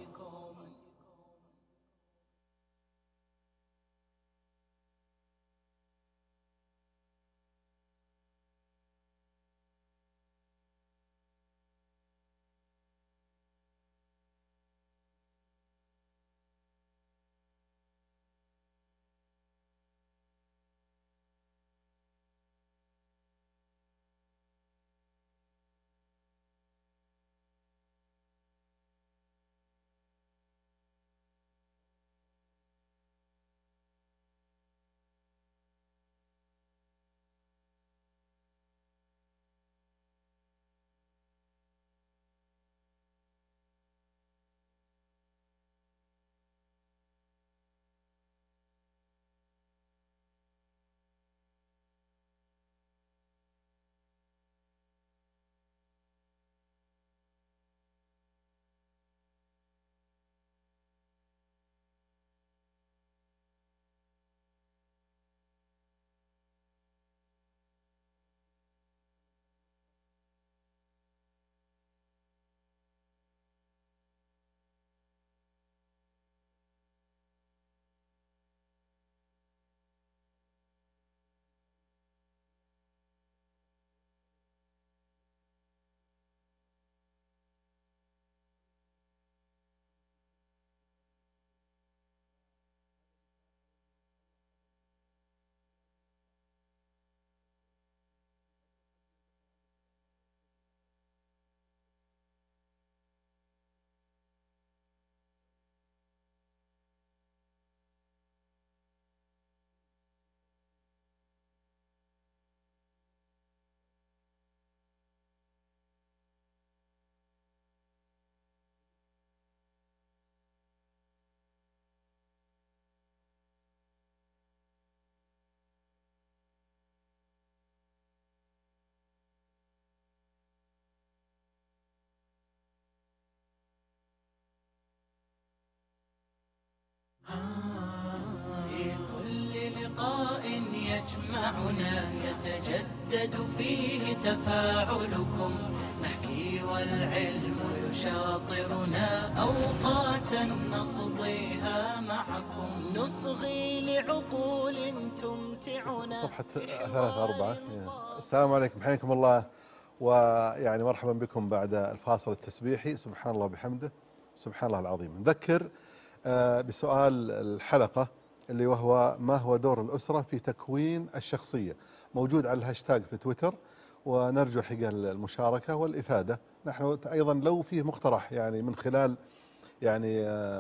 يتجدد فيه تفاعلكم، نحكي والعلم يشاطرنا أوقاتا نقضيها معكم، نصغي لعقول تمتعنا. صفحة ثلاثة أربعة. السلام عليكم، حياكم الله، ويعني مرحبا بكم بعد الفاصل التسبيحي. سبحان الله بحمده، سبحان الله العظيم. نذكر بسؤال الحلقة اللي وهو: ما هو دور الأسرة في تكوين الشخصية؟ موجود على الهاشتاج في تويتر، ونرجو الحقيقة المشاركة والإفادة. نحن أيضا لو فيه مقترح يعني من خلال يعني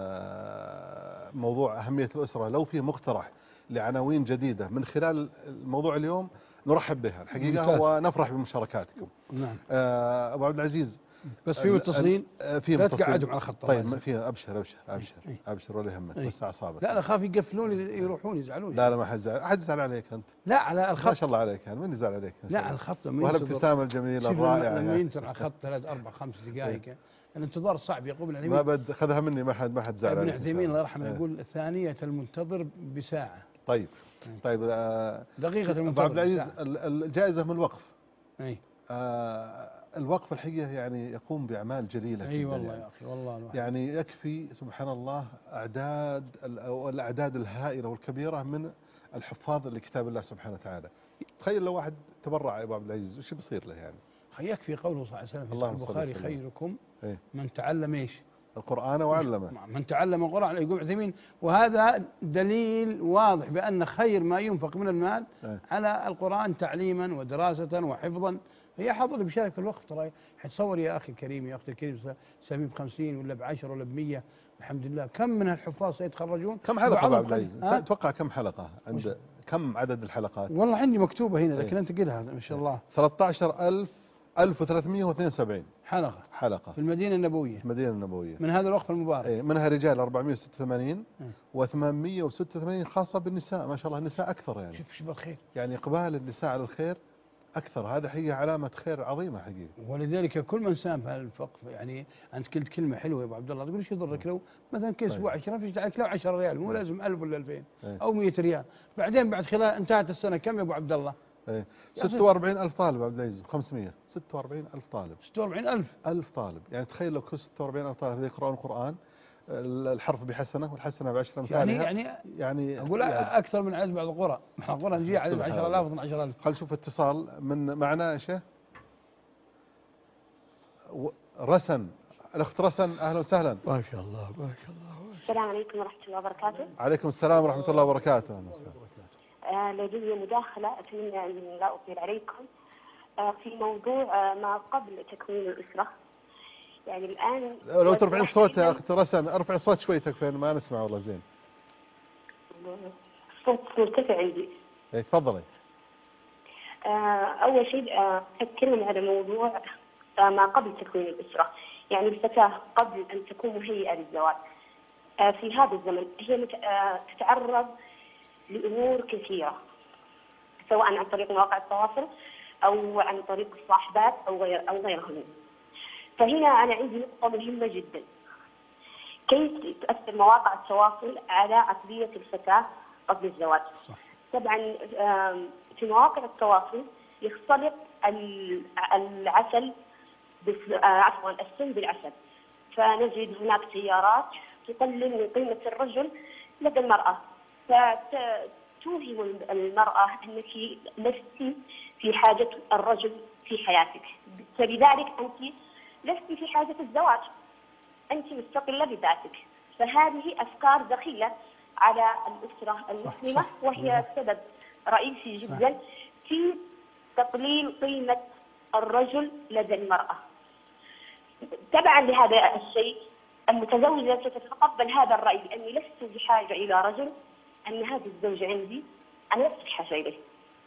موضوع أهمية الأسرة، لو فيه مقترح لعناوين جديدة من خلال الموضوع اليوم نرحب بها الحقيقة، ممتاز. ونفرح بمشاركاتكم. نعم. أبو عبد العزيز، بس في متصلين، في لا تقعدهم على الخط. طيب في أبشر أبشر أبشر أبشر ولا يهمك، بس أعصابك. لا أنا خاف يقفلون يروحون يزعلون. لا لا ما حد زعل، أحد يزعل عليك أنت. لا على الخط ما شاء الله عليك، يعني من يزعل عليك؟ لا على الخط. وهالابتسامة الجميلة الرائعة. لما ينتظر على الخط ثلاث أربع خمس دقائق الانتظار صعب. يقول ابن ما بد خذها مني، ما حد ما حد زعل عليك. ابن عثيمين الله يرحمه يقول ثانية المنتظر بساعة. طيب طيب دقيقة المنتظر. عبد العزيز، الجائزة من الوقف. اي آه الوقف الحقيقة يعني يقوم بأعمال جليلة. اي جدا والله يعني. يا أخي والله الواحد. يعني يكفي سبحان الله أعداد الأعداد الهائلة والكبيرة من الحفاظ لكتاب الله سبحانه وتعالى. تخيل لو واحد تبرع يا أبو عبد العزيز وش بيصير له يعني؟ يكفي قوله صلى الله عليه وسلم في البخاري: خيركم إيه؟ من تعلم ايش؟ القرآن وعلمه. من تعلم القرآن. يقول عثيمين: وهذا دليل واضح بأن خير ما ينفق من المال إيه؟ على القرآن تعليما ودراسة وحفظا. هي حظ اللي بيشارك في الوقت. ترى حتصور يا أخي الكريم، يا أختي الكريم، سامي بخمسين ولا بعشر ولا بمية، الحمد لله. كم من الحفاظ سيتخرجون؟ كم حلقة أبو عبد العزيز؟ تتوقع كم حلقة عند كم عدد الحلقات؟ والله عندي مكتوبة هنا، لكن أنت قلها ما شاء الله. ثلاثة عشر ألف ألف وثلاثمئة واثنين وسبعين حلقة حلقة في المدينة النبوية. المدينة النبوية من هذا الوقف المبارك. ايه، منها رجال أربعمئة وستة وثمانين وثمانمئة وستة وثمانين خاصة بالنساء. ما شاء الله النساء أكثر يعني. شوف شوف الخير، يعني إقبال النساء على الخير أكثر. هذا حقيقة علامة خير عظيمة حقيقة. ولذلك كل من ساهم في هذا الوقف، يعني أنت قلت كلمة حلوة يا أبو عبد الله، تقول ايش يضرك لو مثلا كل أسبوع عشرة فيش داعي لو عشرة ريال، مو لازم ألف ولا ألفين أو مئة ريال. بعدين بعد خلال انتهت السنة كم يا أبو عبد الله؟ ايه ستة وأربعين ألف طالب عبد العزيز، خمسمئة ستة وأربعين ألف طالب. ستة وأربعين ألف ألف طالب. يعني تخيل لو كل ستة وأربعين ألف طالب يقرؤون القرآن، الحرف بحسنة والحسنة بعشرة أمثالها. يعني يعني يعني أقول يعني أكثر من عدد بعض القرى. مع القرى نجي عدد عشرة آلاف واثني عشر ألف. خل نشوف اتصال من معنا. شيء رسن، الأخت رسن، أهلا وسهلا. ما شاء الله ما شاء الله. السلام عليكم ورحمة الله وبركاته. عليكم السلام ورحمة الله وبركاته. آه لدي مداخلة أتمنى أن لا أطيل عليكم آه في موضوع آه ما قبل تكوين الأسرة. يعني الآن لو ترفعين الصوت يا أخت رسن، ارفع الصوت شوي تكفين، ما نسمع والله زين. الصوت مرتفع عندي. ايه تفضلي. آه أول شيء آه أتكلم على موضوع آه ما قبل تكوين الأسرة. يعني الفتاة قبل أن تكون مهيئة للزواج آه في هذا الزمن هي مت... آه تتعرض لأمور كثيرة، سواء عن طريق مواقع التواصل أو عن طريق الصاحبات أو غير أو غيرهن. فهنا أنا عندي نقطة مهمة جدا: كيف تؤثر مواقع التواصل على عقلية الفتاة قبل الزواج؟ طبعا في مواقع التواصل يختلط العسل عفوا السم بالعسل، فنجد هناك تيارات تقلل من قيمة الرجل لدى المرأة، فتوهم المرأة أنك لست في حاجة الرجل في حياتك، فلذلك أنت لست في حاجة الزواج، أنت مستقلة بذاتك. فهذه أفكار دخيلة على الأسرة المسلمة، وهي سبب رئيسي جدا في تقليل قيمة الرجل لدى المرأة. تبعا لهذا الشيء المتزوجة ستتقبل هذا الرأي أني لست بحاجة إلى رجل، أن هذا الزوج عندي أنا لست بحاجة إليه.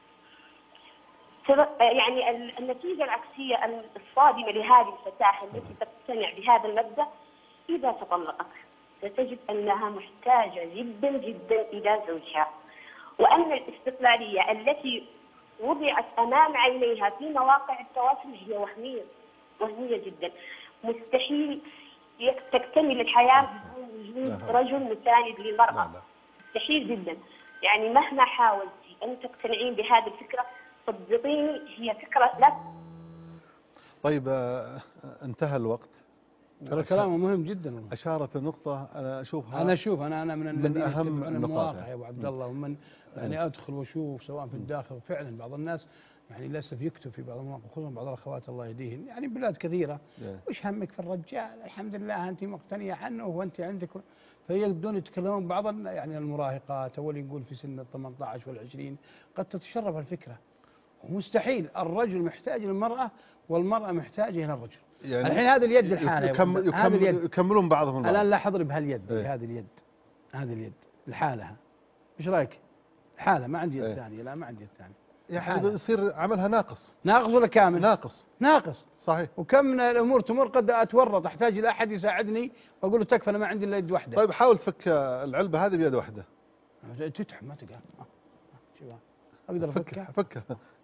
يعني النتيجة العكسية الصادمة لهذه الفتاة التي تقتنع بهذا المبدأ: إذا تطلقت ستجد أنها محتاجة جدا جدا إلى زوجها، وأن الاستقلالية التي وضعت أمام عينيها في مواقع التواصل هي وهمية وهمية جدا. مستحيل تكتمل الحياة بدون وجود رجل مساند للمرأة، مستحيل جدا. يعني مهما حاولتي أن تقتنعين بهذه الفكرة صدقيني هي فكرة لا. طيب آه، انتهى الوقت. ترى كلامه مهم جدا والله. أشارت النقطة أنا أشوفها انا اشوف انا انا من من الذين أهم يتبعون النقاط المواقع يعني. يا ابو عبد الله، ومن يعني ادخل واشوف سواء في الداخل فعلا بعض الناس يعني للاسف يكتب في بعض المواقع خصوصا بعض الاخوات الله يهديهن يعني بلاد كثيره إيه. وش همك في الرجال الحمد لله انت مقتنيه عنه وانت عندك، فيبدون يتكلمون بعض ال- يعني المراهقات اول يقول في سن ال ثمانية عشر والعشرين قد تتشرف الفكره، ومستحيل الرجل محتاج للمراه والمراه محتاجه الى الرجل. يعني الحين هذه اليد الحالة يا يكم ولد، يكم هذه اليد. يكملون بعضهم البعض. الآن لاحظ لي بهاليد إيه. هذه اليد هذه اليد لحالها ايش رايك؟ لحالها ما عندي يد إيه. ثانية، لا ما عندي يد ثانية. يعني لحالها. بيصير عملها ناقص. ناقص ولا كامل؟ ناقص. ناقص. صحيح. وكم من الامور تمر قد اتورط احتاج الى احد يساعدني واقول له تكفى انا ما عندي الا يد واحده. طيب حاول تفك العلبة هذه بيد واحدة. تتعب ما تقدر. آه. شوفها اقدر افكها؟ فكها.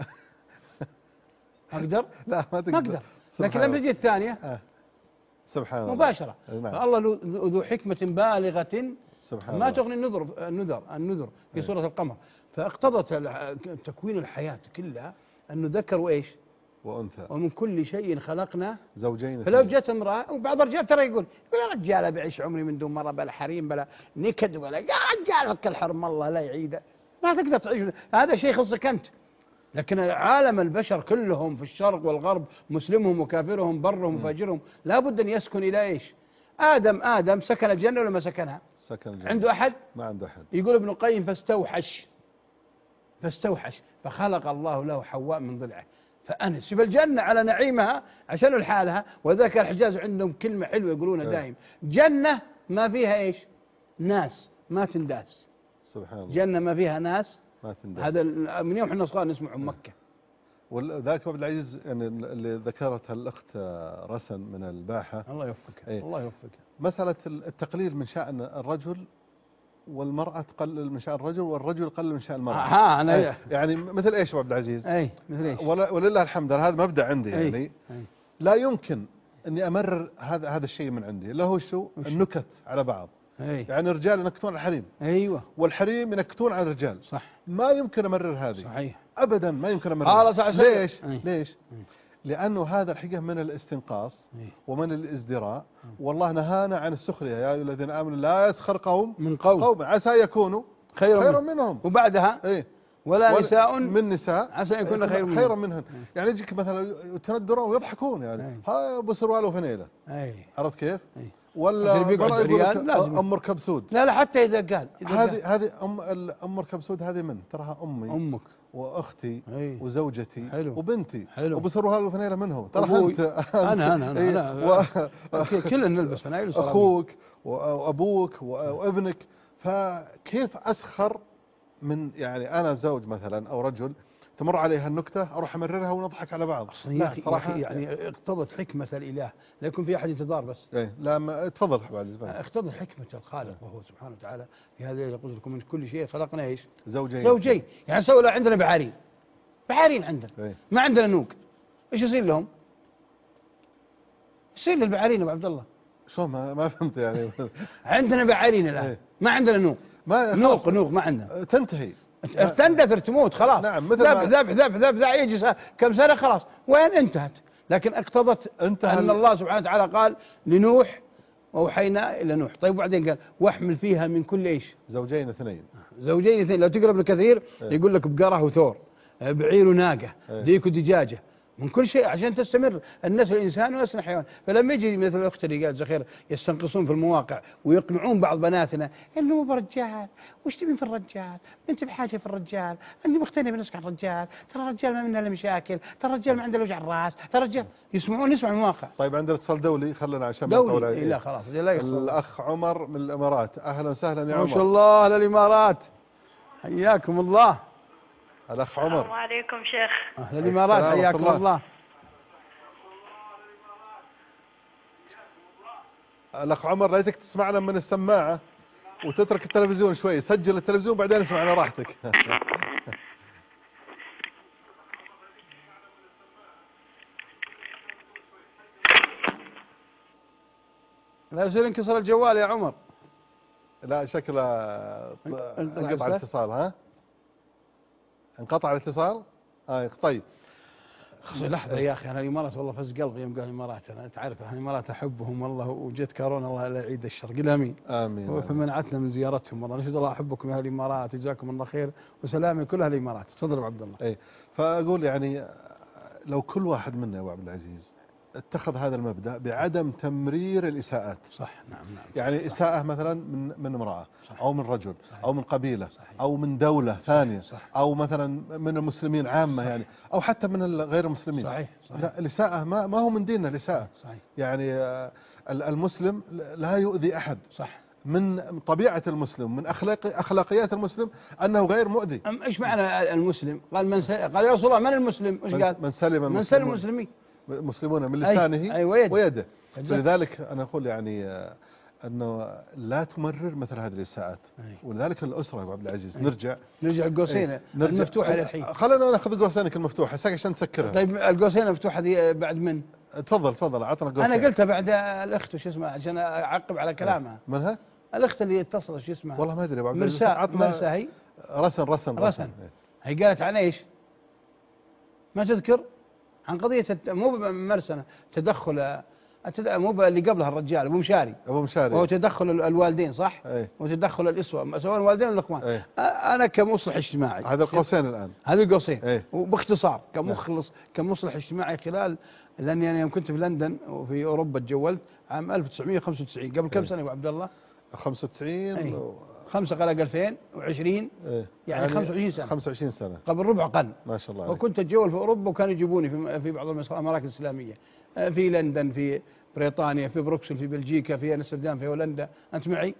اقدر؟ لا ما تقدر. ما اقدر. لكن لما تجي الثانية آه. سبحان الله مباشرة. نعم. فالله ذو ذو حكمة بالغة سبحان ما الله. تغني النذر النذر النذر في أي. سورة القمر، فاقتضت الع- تكوين الحياة كلها أنه ذكر وإيش؟ وأنثى. ومن كل شيء خلقنا. زوجين. فلو اثنين. جت امرأة وبعض الرجال ترى يقول يقول يا رجال بعيش عمري من دون مرة بلا حريم بلا نكد ولا يا رجال فك الحرم الله لا يعيده، ما تقدر تعيش هذا شيء يخصك أنت. لكن عالم البشر كلهم في الشرق والغرب مسلمهم وكافرهم برهم وفاجرهم لابد أن يسكن إلى إيش؟ آدم آدم سكن الجنة ولا ما سكنها؟ سكن الجنة. عنده أحد؟ ما عنده أحد. يقول ابن القيم فاستوحش فاستوحش فخلق الله له حواء من ضلعه فأنس في الجنة على نعيمها عشان لحالها. وذاك الحجاز عندهم كلمة حلوة يقولونها دائم، جنة ما فيها إيش؟ ناس ما تنداس. سبحان الله. جنة ما فيها ناس ما تنداس. هذا من يوم احنا صغار نسمعهم مكة. وذاك عبد العزيز يعني اللي ذكرتها الأخت رسن من الباحة. الله يوفقك. إيه. الله يوفقك. مسألة التقليل من شأن الرجل والمرأة تقلل من شأن الرجل والرجل يقلل من شأن المرأة. ها أنا أي. يعني مثل إيش يا عبد العزيز؟ أي مثل إيش؟ ولا- ولله الحمد هذا مبدأ عندي أي. يعني أي. لا يمكن أني أمرر هذا هذا الشيء من عندي اللي هو شو النكت على بعض. أي. يعني الرجال ينكتون على الحريم أيوة والحريم ينكتون على الرجال. صح. ما يمكن أمرر هذه. صحيح. أبدا ما يمكن أمرر. خلاص عشان- ليش؟ أي. ليش؟ أي. لأنه هذا الحقيقة من الاستنقاص أي. ومن الازدراء، والله نهانا عن السخرية يا أيها الذين آمنوا لا يسخر قوم من قوم قوم عسى يكونوا خير, خيرا منه. منهم. وبعدها إيه؟ ولا ولا- نساء من نساء عسى يكون خير خيرا, منهن. خيرا منهن. يعني يجيك مثلا يتندرون ويضحكون يعني أي. ها ابو سروال وفنيله، أي. عرفت كيف؟ أي. ولا عشان بيقعد مرة يقول ريال لك لازم. ام ركب سود. لا لا حتى إذا قال إذا قال. هذه هذه ام ال- ام ركب سود هذه من تراها امي أمك واختي أي. وزوجتي حلو. وبنتي. حلو. وابو سروال وفنيله منهم ترى أبوي. انت أنا أنا أنا, إيه. أنا. و- كلنا نلبس فنايل وسرابيل. اخوك وابوك وابنك، فكيف اسخر من يعني انا زوج مثلا او رجل تمر عليها النكته اروح امررها ونضحك على بعض. أصلاً يا لا أخي صراحه يا أخي يعني اقتضت حكمة الإله، لا يكون في أحد انتظار بس. ايه لا ما تفضل حبيبي عزيز. اقتضت حكمة الخالق وهو سبحانه وتعالى في هذا يقول لكم من كل شيء خلقنا ايش؟ زوجين. زوجين، يعني سووا عندنا بعارين بعارين عندنا ايه. ما عندنا نوق، ايش يصير لهم؟ يصير للبعارين يا ابو عبد الله. شو ما ما فهمت يعني. عندنا بعارين الان إيه. ما عندنا نوق. ما نوق نوق ما عندنا. تنتهي تندثر تموت خلاص. نعم، مثل ذبح ما- ذبح ذبح ذبح ذبح يجي سنة- كم سنة خلاص وين انتهت. لكن اقتضت انتهى أن ال- الله سبحانه وتعالى قال لنوح وأوحينا إلى نوح. طيب وبعدين قال واحمل فيها من كل ايش؟ زوجين اثنين. زوجين اثنين. لو تقرا ابن كثير إيه. يقول لك بقره وثور، بعير وناقه، إيه. ديك ودجاجه، من كل شيء عشان تستمر النسل الانسان ونسل الحيوان. فلما يجي مثل الاخت اللي قالت زخير يستنقصون في المواقع ويقنعون بعض بناتنا انه مو برجال، وش تبين في الرجال؟ انت بحاجه في الرجال، انت مقتنع بنفسك على الرجال، ترى الرجال ما منه الا مشاكل، ترى الرجال ما عنده الا وجع الراس، ترى الرجال يسمعون يسمع المواقع. طيب عندنا اتصال دولي خلنا عشان ما نطول دولي عليه. إيه لا خلاص لا يخلص. الاخ عمر من الامارات، اهلا وسهلا يا ما عمر. شاء الله للامارات، حياكم الله. الاخ السلام عمر. عليكم شيخ. اهلا الامارات السلام ورحمة حياكم الله. الله. الاخ عمر ليتك تسمعنا من السماعه وتترك التلفزيون شوي، سجل التلفزيون بعدين اسمعنا راحتك. لا يصير انكسر الجوال يا عمر. لا شكله انقطع انقطع الاتصال؟ الاتصال. ها انقطع الاتصال. آه طيب. لحظة يا أخي، أنا الإمارات والله فز قلبي يوم قال الإمارات، أنا تعرف أهل الإمارات أحبهم والله، وجت كورونا الله لا يعيد الشر، قل آمين. آمين. فمنعتنا من زيارتهم والله، نشهد الله أحبكم يا أهل الإمارات، وجزاكم الله خير وسلامي كل أهل الإمارات. تفضل أبو عبد الله. أي فأقول يعني لو كل واحد منا يا أبو عبد العزيز اتخذ هذا المبدأ بعدم تمرير الإساءات. صح. نعم نعم. يعني صح. إساءة مثلا من من امرأة صح. أو من رجل صحيح. أو من قبيلة صحيح. أو من دولة ثانية صح. أو مثلا من المسلمين عامة، صح. يعني أو حتى من غير المسلمين. صحيح. صحيح. لا، الإساءة ما ما هو من ديننا الإساءة. صحيح. يعني المسلم لا يؤذي أحد. صح. من طبيعة المسلم، من أخلاق أخلاقيات المسلم أنه غير مؤذي. إيش معنى المسلم؟ قال من س... قال يا رسول الله من المسلم؟ إيش قال؟ من سلم من سلم المسلمين مسلمون من لسانه أي ويده, ويده. فلذلك أنا أقول يعني أنه لا تمرر مثل هذه الإساءات. ولذلك الأسرة يا أبو عبد العزيز، أي. نرجع نرجع القوسين المفتوحة للحين. خلينا ناخذ قوسينك المفتوحة عشان تسكرها. طيب القوسين المفتوحة دي بعد من؟ تفضل تفضل عطنا قوسين. أنا قلتها بعد الأخت وش اسمها عشان أعقب على كلامها. منها؟ الأخت اللي اتصلت شو اسمها؟ والله ما أدري يا أبو عبد العزيز. مرسى. مرسى هي؟ رسن رسن رسن. هي قالت عن إيش؟ ما تذكر؟ عن قضية مو مرسنة، تدخل مو اللي قبلها الرجال ابو مشاري ابو مشاري وهو تدخل الوالدين صح؟ ايه؟ وتدخل الاسوه سواء الوالدين ولا الاخوان. ايه؟ انا كمصلح اجتماعي هذا القوسين الان، هذه القوسين ايه؟ وباختصار كمخلص كمصلح اجتماعي خلال، لاني انا يوم كنت في لندن وفي اوروبا تجولت عام ألف وتسعمئة وخمسة وتسعين قبل كم سنه يا ابو عبد الله؟ خمسة وتسعين. ايه؟ و... خمسة قلق ألفين وعشرين. ايه؟ يعني, يعني خمسة وعشرين سنه خمسة وعشرين سنه قبل ربع قرن ما شاء الله عليك. وكنت اتجول في اوروبا وكانوا يجيبوني في في بعض الاماكن الاسلاميه، في لندن، في بريطانيا، في بروكسل، في بلجيكا، في امستردام، في هولندا، انت معي؟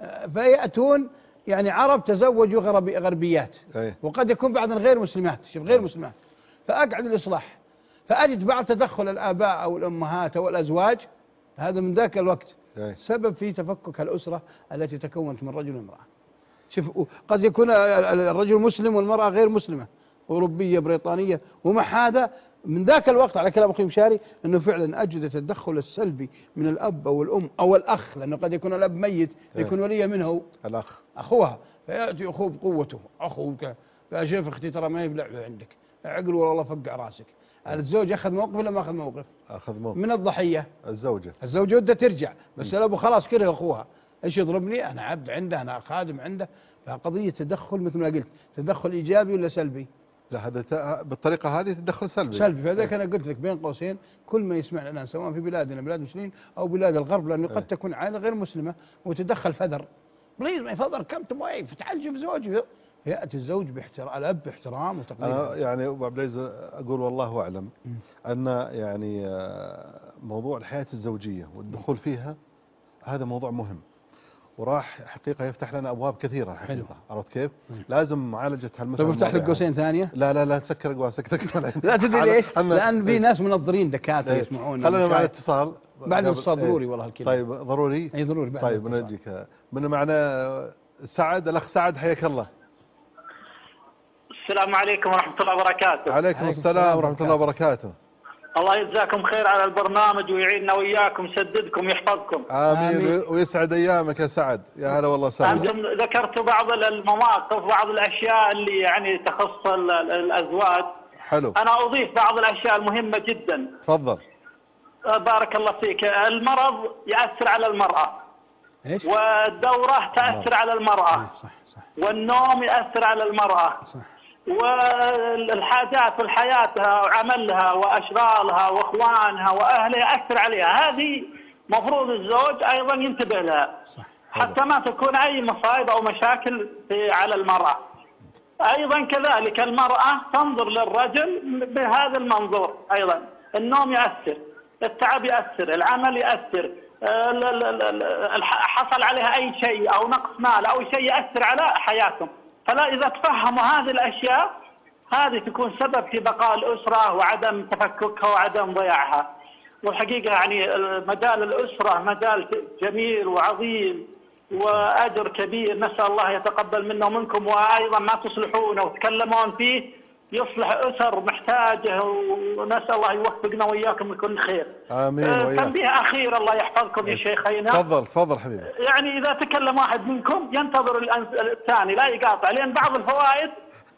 فياتون يعني عرب تزوجوا غربي غربيات أيه؟ وقد يكون بعض غير مسلمات، شوف غير مسلمات، فاقعد الاصلاح فاجد بعض تدخل الاباء او الامهات او الازواج، هذا من ذاك الوقت أيه؟ سبب في تفكك الاسره التي تكونت من رجل وامراه. شوف قد يكون الرجل مسلم والمراه غير مسلمه، اوروبيه بريطانيه، ومع هذا من ذاك الوقت على كلام اخوي مشاري انه فعلا اجد التدخل السلبي من الاب او الام او الاخ، لانه قد يكون الاب ميت يكون ولي منه الاخ اخوها، فياتي اخوه بقوته، اخوك يا شيخ اختي ترى ما هي بلعبه عندك، عقل والله فقع راسك. الزوج اخذ موقف ولا ما اخذ موقف؟ اخذ موقف. من الضحيه الزوجه الزوجه ودها ترجع، بس الابو خلاص كره اخوها، ايش يضربني؟ انا عبد عنده، انا خادم عنده. فقضيه تدخل مثل ما قلت، تدخل ايجابي ولا سلبي؟ لا هذا بالطريقه هذه تدخل سلبي. سلبي، فذلك انا قلت لك بين قوسين كل ما يسمعنا الان سواء في بلادنا بلاد المسلمين او بلاد الغرب، لانه قد تكون عائله غير مسلمه وتدخل فذر، بليز ماي فذر كم تو وايف تعال زوجي، ياتي الزوج باحترام، الاب باحترام وتقدير. انا يعني ابو عبد العزيز اقول والله اعلم ان يعني موضوع الحياه الزوجيه والدخول فيها هذا موضوع مهم، وراح حقيقه يفتح لنا ابواب كثيره حقيقه. عرفت كيف؟ لازم معالجه هالمثل. طيب افتح لك قوسين ثانيه؟ لا لا لا تسكر قواسك لا تدري ليش؟ لان في ناس منظرين دكاتره يسمعون. خلينا مع الاتصال بعد الاتصال ضروري والله الكلمه. طيب ضروري؟ اي ضروري بعد. طيب نجيك من معنا سعد، الاخ سعد حياك الله. السلام عليكم ورحمه الله وبركاته. عليكم السلام ورحمه الله وبركاته. الله يجزاكم خير على البرنامج ويعيننا وياكم، يسددكم ويحفظكم. آمين, آمين. ويسعد أيامك يا سعد، يا هلا والله سعد. أنتم ذكرتوا بعض المواقف، بعض الأشياء اللي يعني تخص الأزواج. حلو. أنا أضيف بعض الأشياء المهمة جدا. تفضل. بارك الله فيك. المرض يأثر على المرأة. إيش؟ والدورة تأثر على المرأة. صح صح. والنوم يأثر على المرأة. صح. والحاجات في حياتها وعملها وأشغالها وإخوانها وأهلها يأثر عليها، هذه مفروض الزوج أيضا ينتبه لها. صح. حتى ما تكون أي مصائب أو مشاكل على المرأة. أيضا كذلك المرأة تنظر للرجل بهذا المنظور أيضا، النوم يأثر، التعب يأثر، العمل يأثر، حصل عليها أي شيء أو نقص مال أو شيء يأثر على حياتهم. فلا إذا تفهموا هذه الأشياء هذه تكون سبب في بقاء الأسرة وعدم تفككها وعدم ضياعها. والحقيقة يعني مجال الأسرة مجال جميل وعظيم وأجر كبير، نسأل الله يتقبل منا ومنكم، وأيضا ما تصلحونه وتكلمون فيه يصلح أسر محتاجه، ونسأل الله يوفقنا وإياكم لكل خير. آمين. أه تنبيه أخير الله يحفظكم يا شيخينا. تفضل تفضل حبيبي. يعني إذا تكلم واحد منكم ينتظر الثاني لا يقاطع، لأن بعض الفوائد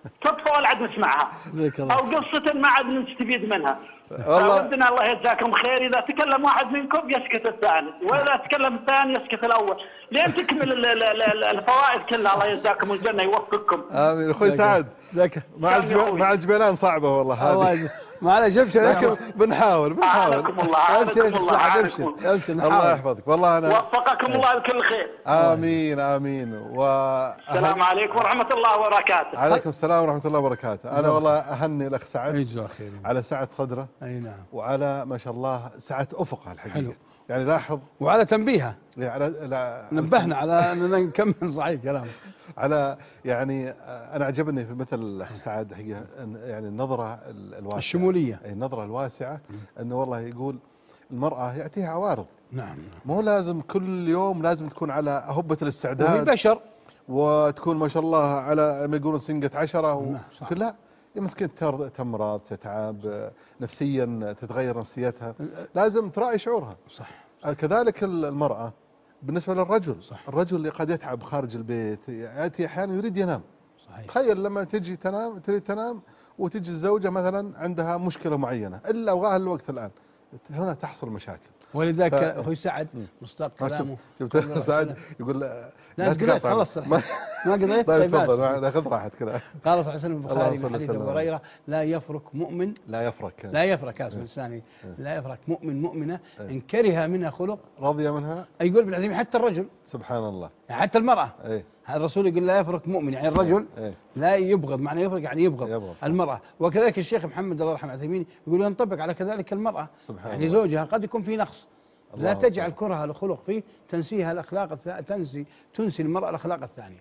صدفة ولا عاد نسمعها، أو قصة ما عاد نستفيد منها. فودنا الله يجزاكم خير إذا تكلم واحد منكم يسكت الثاني، وإذا تكلم الثاني يسكت الأول، لين تكمل ال ال ال الفوائد كلها. الله يجزاكم الجنة يوفقكم. آمين. أخوي سعد مع مع الجبلان صعبة والله هذه. معلش ابشر، لكن بنحاول بنحاول. أعانكم الله، أعانكم الله، أعانكم الله يحفظك. والله أنا وفقكم الله لكل خير. آمين آمين. السلام عليكم ورحمة الله وبركاته. عليكم السلام ورحمة الله وبركاته. أنا والله أهني الأخ سعد خير على سعة صدره. أي نعم. وعلى ما شاء الله سعة أفقه الحقيقة. حلو. يعني لاحظ وعلى تنبيهه على لا نبهنا على أننا نكمل صحيح كلامه. على يعني أنا عجبني في مثل الأخ سعد حقيقة يعني النظرة الواسعة الشمولية، أي النظرة الواسعة، أنه والله يقول المرأة يأتيها عوارض. نعم. مو لازم كل يوم لازم تكون على هبة الاستعداد وهي بشر وتكون ما شاء الله على ما يقولون سنقة عشرة و... نعم. لا يمكن تمرض تتعب نفسيا تتغير نفسيتها، لازم تراعي شعورها. صح. كذلك المرأة بالنسبة للرجل. صح. الرجل اللي قد يتعب خارج البيت يأتي أحيانا يريد ينام. صحيح. تخيل لما تجي تنام تريد تنام وتجي الزوجة مثلا عندها مشكلة معينة إلا وغاها الوقت الآن، هنا تحصل مشاكل. ولذلك اخوي سعد مصداق كلامه. شفت سعد يقول لا, لا تقطع خلص ما قضيت. طيب تفضل خذ راحتك كذا. قال صلى الله عليه وسلم في البخاري من حديث ابو هريره لا يفرك مؤمن لا يفرك لا يفرك اسف لساني لا يفرك مؤمن مؤمنه ان كره منها خلق رضي منها. يقول بالعظيم حتى الرجل سبحان الله يعني حتى المراه. ايه الرسول يقول لا يفرق مؤمن يعني الرجل ايه لا يبغض، معنى يفرق يعني يبغض, يبغض المرأة. وكذلك الشيخ محمد الله يرحمه العثيمين يقول ينطبق على كذلك المرأة. سبحان يعني الله. زوجها قد يكون في نقص لا تجعل كرها الخلق فيه تنسيها الأخلاق تنسي تنسي المرأة الأخلاق الثانية.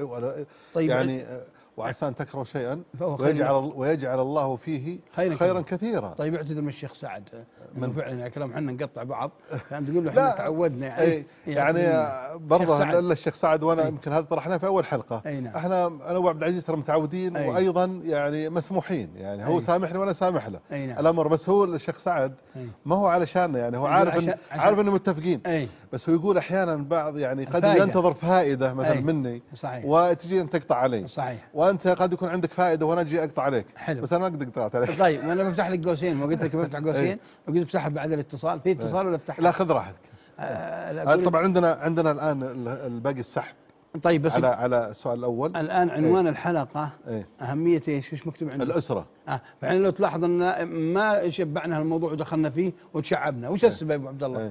طيب يعني وعسى أن تكرهوا شيئا ويجعل ويجعل الله فيه خيرا, خيرا كثيرا. طيب يعتذر من الشيخ سعد من فعلا يعني كلام احنا نقطع بعض كان تقول له احنا تعودنا يعني يعني, يعني برضه الا الشيخ سعد وانا يمكن هذا طرحناه في اول حلقه. نعم. احنا انا وعبد العزيز ترى متعودين أي. وايضا يعني مسموحين يعني هو أي. سامحني وانا سامح له نعم. الامر، بس هو الشيخ سعد أي. ما هو علشاننا يعني هو عارف إن عارف انه متفقين أي. بس هو يقول احيانا بعض يعني قد ينتظر فائده مثلا أي. مني صحيح. وتجي انت تقطع علي صحيح. وانت قد يكون عندك فائده وانا اجي اقطع عليك. حلو. بس انا ما اقدر اقطع عليك. طيب وانا بفتح لك قوسين ما قلت لك بفتح قوسين وقلت افتحها بعد الاتصال في اتصال ولا افتحها؟ لا خذ راحتك. آه طبعا عندنا عندنا الان الباقي السحب. طيب بس على على السؤال الاول الان عنوان ايه؟ الحلقه ايه؟ اهميه ايش ايش مكتوب عندنا؟ الاسره. اه فاحنا لو تلاحظ ان ما شبعنا الموضوع ودخلنا فيه وتشعبنا، وش السبب يا ابو عبد الله؟ ايه؟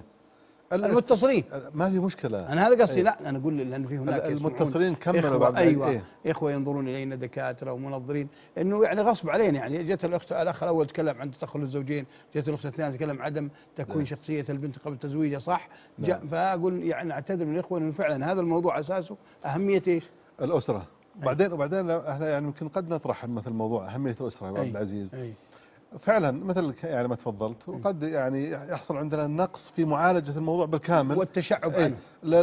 المتصلين ما في مشكلة. أنا هذا قصدي. لا أنا أقول لأن في هناك المتصلين كملوا بعد. أيوة إيه؟ إخوة ينظرون إلينا دكاترة ومنظرين إنه يعني غصب علينا يعني جت الأخت الأخ الأول تكلم عن تدخل الزوجين، جت الأخت الثانية تكلم عدم تكوين لا. شخصية البنت قبل تزويجها صح؟ فأقول يعني أعتذر من الإخوة إنه فعلا هذا الموضوع أساسه أهمية إيش؟ الأسرة. أي. بعدين وبعدين احنا يعني يمكن قد نطرح مثل موضوع أهمية الأسرة يا عبد العزيز. أي. فعلا مثل يعني ما تفضلت وقد يعني يحصل عندنا نقص في معالجة الموضوع بالكامل والتشعب عنه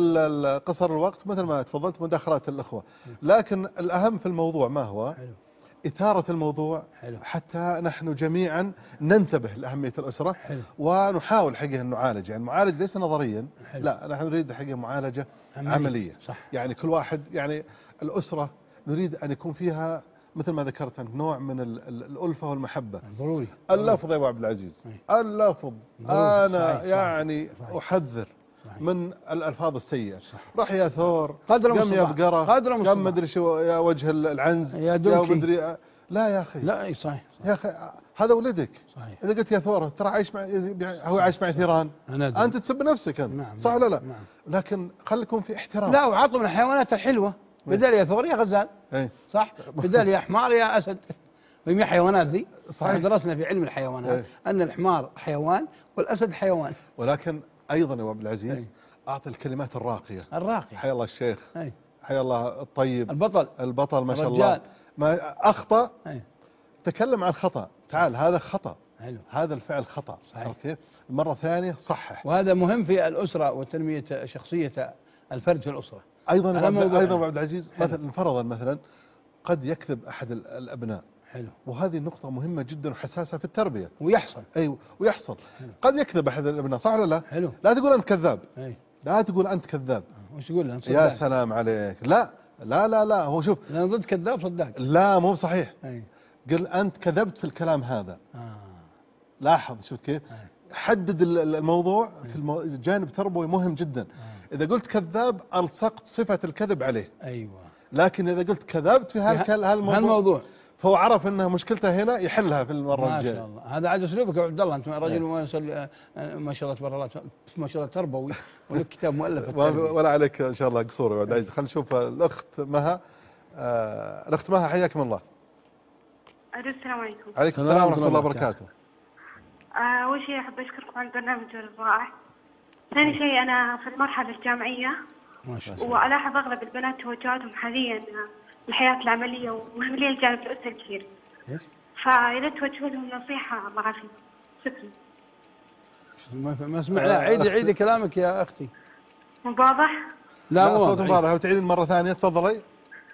للقصر الوقت مثل ما تفضلت مداخلات الأخوة، لكن الأهم في الموضوع ما هو؟ حلو. إثارة الموضوع حلو. حتى نحن جميعا ننتبه لأهمية الأسرة. حلو. ونحاول حقيقة نعالج، يعني معالج ليس نظريا. حلو. لا نحن نريد حقيقة معالجة عملية, عملية. صح. يعني كل واحد يعني الأسرة نريد أن يكون فيها مثل ما ذكرت أنت نوع من الألفة والمحبة. ضروري. اللفظ يا أبو عبد العزيز أي. اللفظ أنا صحيح. يعني صحيح. أحذر صحيح. من الألفاظ السيئة. رح يا ثور قم يا بقرة قم مدري شو يا وجه العنز يا دوكي مدري. لا يا أخي لا صحيح, صحيح. يا أخي هذا ولدك صحيح. إذا قلت يا ثور ترى عايش مع هو عايش مع ثيران أنت تسب نفسك أنت. نعم. صح ولا لا؟ نعم. لكن خلي يكون في احترام. لا وعطوا من الحيوانات الحلوة بدل يا ثور يا غزال. ايه؟ صح بدل يا حمار يا أسد. وهي حيوانات ذي. صحيح. درسنا في علم الحيوانات ايه؟ أن الحمار حيوان والأسد حيوان. ولكن أيضا يا عبد العزيز ايه؟ أعطي الكلمات الراقية. الراقية. حيا الله الشيخ. ايه؟ حيا الله الطيب. البطل. البطل ما شاء الله. ما أخطأ. ايه؟ تكلم عن خطأ. تعال هذا خطأ. حلو. هذا الفعل خطأ. صحيح. كيف؟ المرة الثانية صحح. وهذا مهم في الأسرة وتنمية شخصية الفرد في الأسرة. أيضا أيضا عبد العزيز مثلا فرضا مثلا قد يكذب أحد الأبناء. حلو. وهذه نقطة مهمة جدا وحساسة في التربية. ويحصل. أيوة ويحصل. حلو. قد يكذب أحد الأبناء صح ولا لا؟ حلو. لا تقول أنت كذاب. أي. لا تقول أنت كذاب. وش تقول له؟ يا سلام عليك. لا لا لا لا هو شوف لأن ضد كذاب صدق. لا مو صحيح. أي. قل أنت كذبت في الكلام هذا. آه. لاحظ شوف كيف أي. حدد الموضوع في الجانب التربوي مهم جدا. آه. إذا قلت كذاب ألصقت صفة الكذب عليه. أيوة. لكن إذا قلت كذبت في هالموضوع, هالموضوع فهو عرف أنها مشكلته هنا يحلها في المرة الجاية. ما شاء الله. هذا عاد أسلوبك يا عبد الله. أنت رجل ما شاء الله تبارك الله ما شاء الله تربوي ولك كتاب مؤلف. ولا عليك إن شاء الله قصور يا عبد العزيز. خلينا نشوف الأخت مها. آه الأخت مها حياكم الله. السلام عليكم. عليكم السلام ورحمة الله وبركاته. أول شيء أحب أشكركم على البرنامج الرائع. ثاني شيء أنا في المرحلة الجامعية ما شاء الله. وألاحظ أغلب البنات توجهاتهم حاليا الحياة العملية ومهملين الجانب الأسري كثير. إيش؟ فإذا توجهوا لهم نصيحة الله يعافيك. شكرا. ما ما سمع. لا عيدي عيدي كلامك يا أختي. مو واضح؟ لا لا مو صوت واضح. واضح. وتعيد مرة ثانية تفضلي.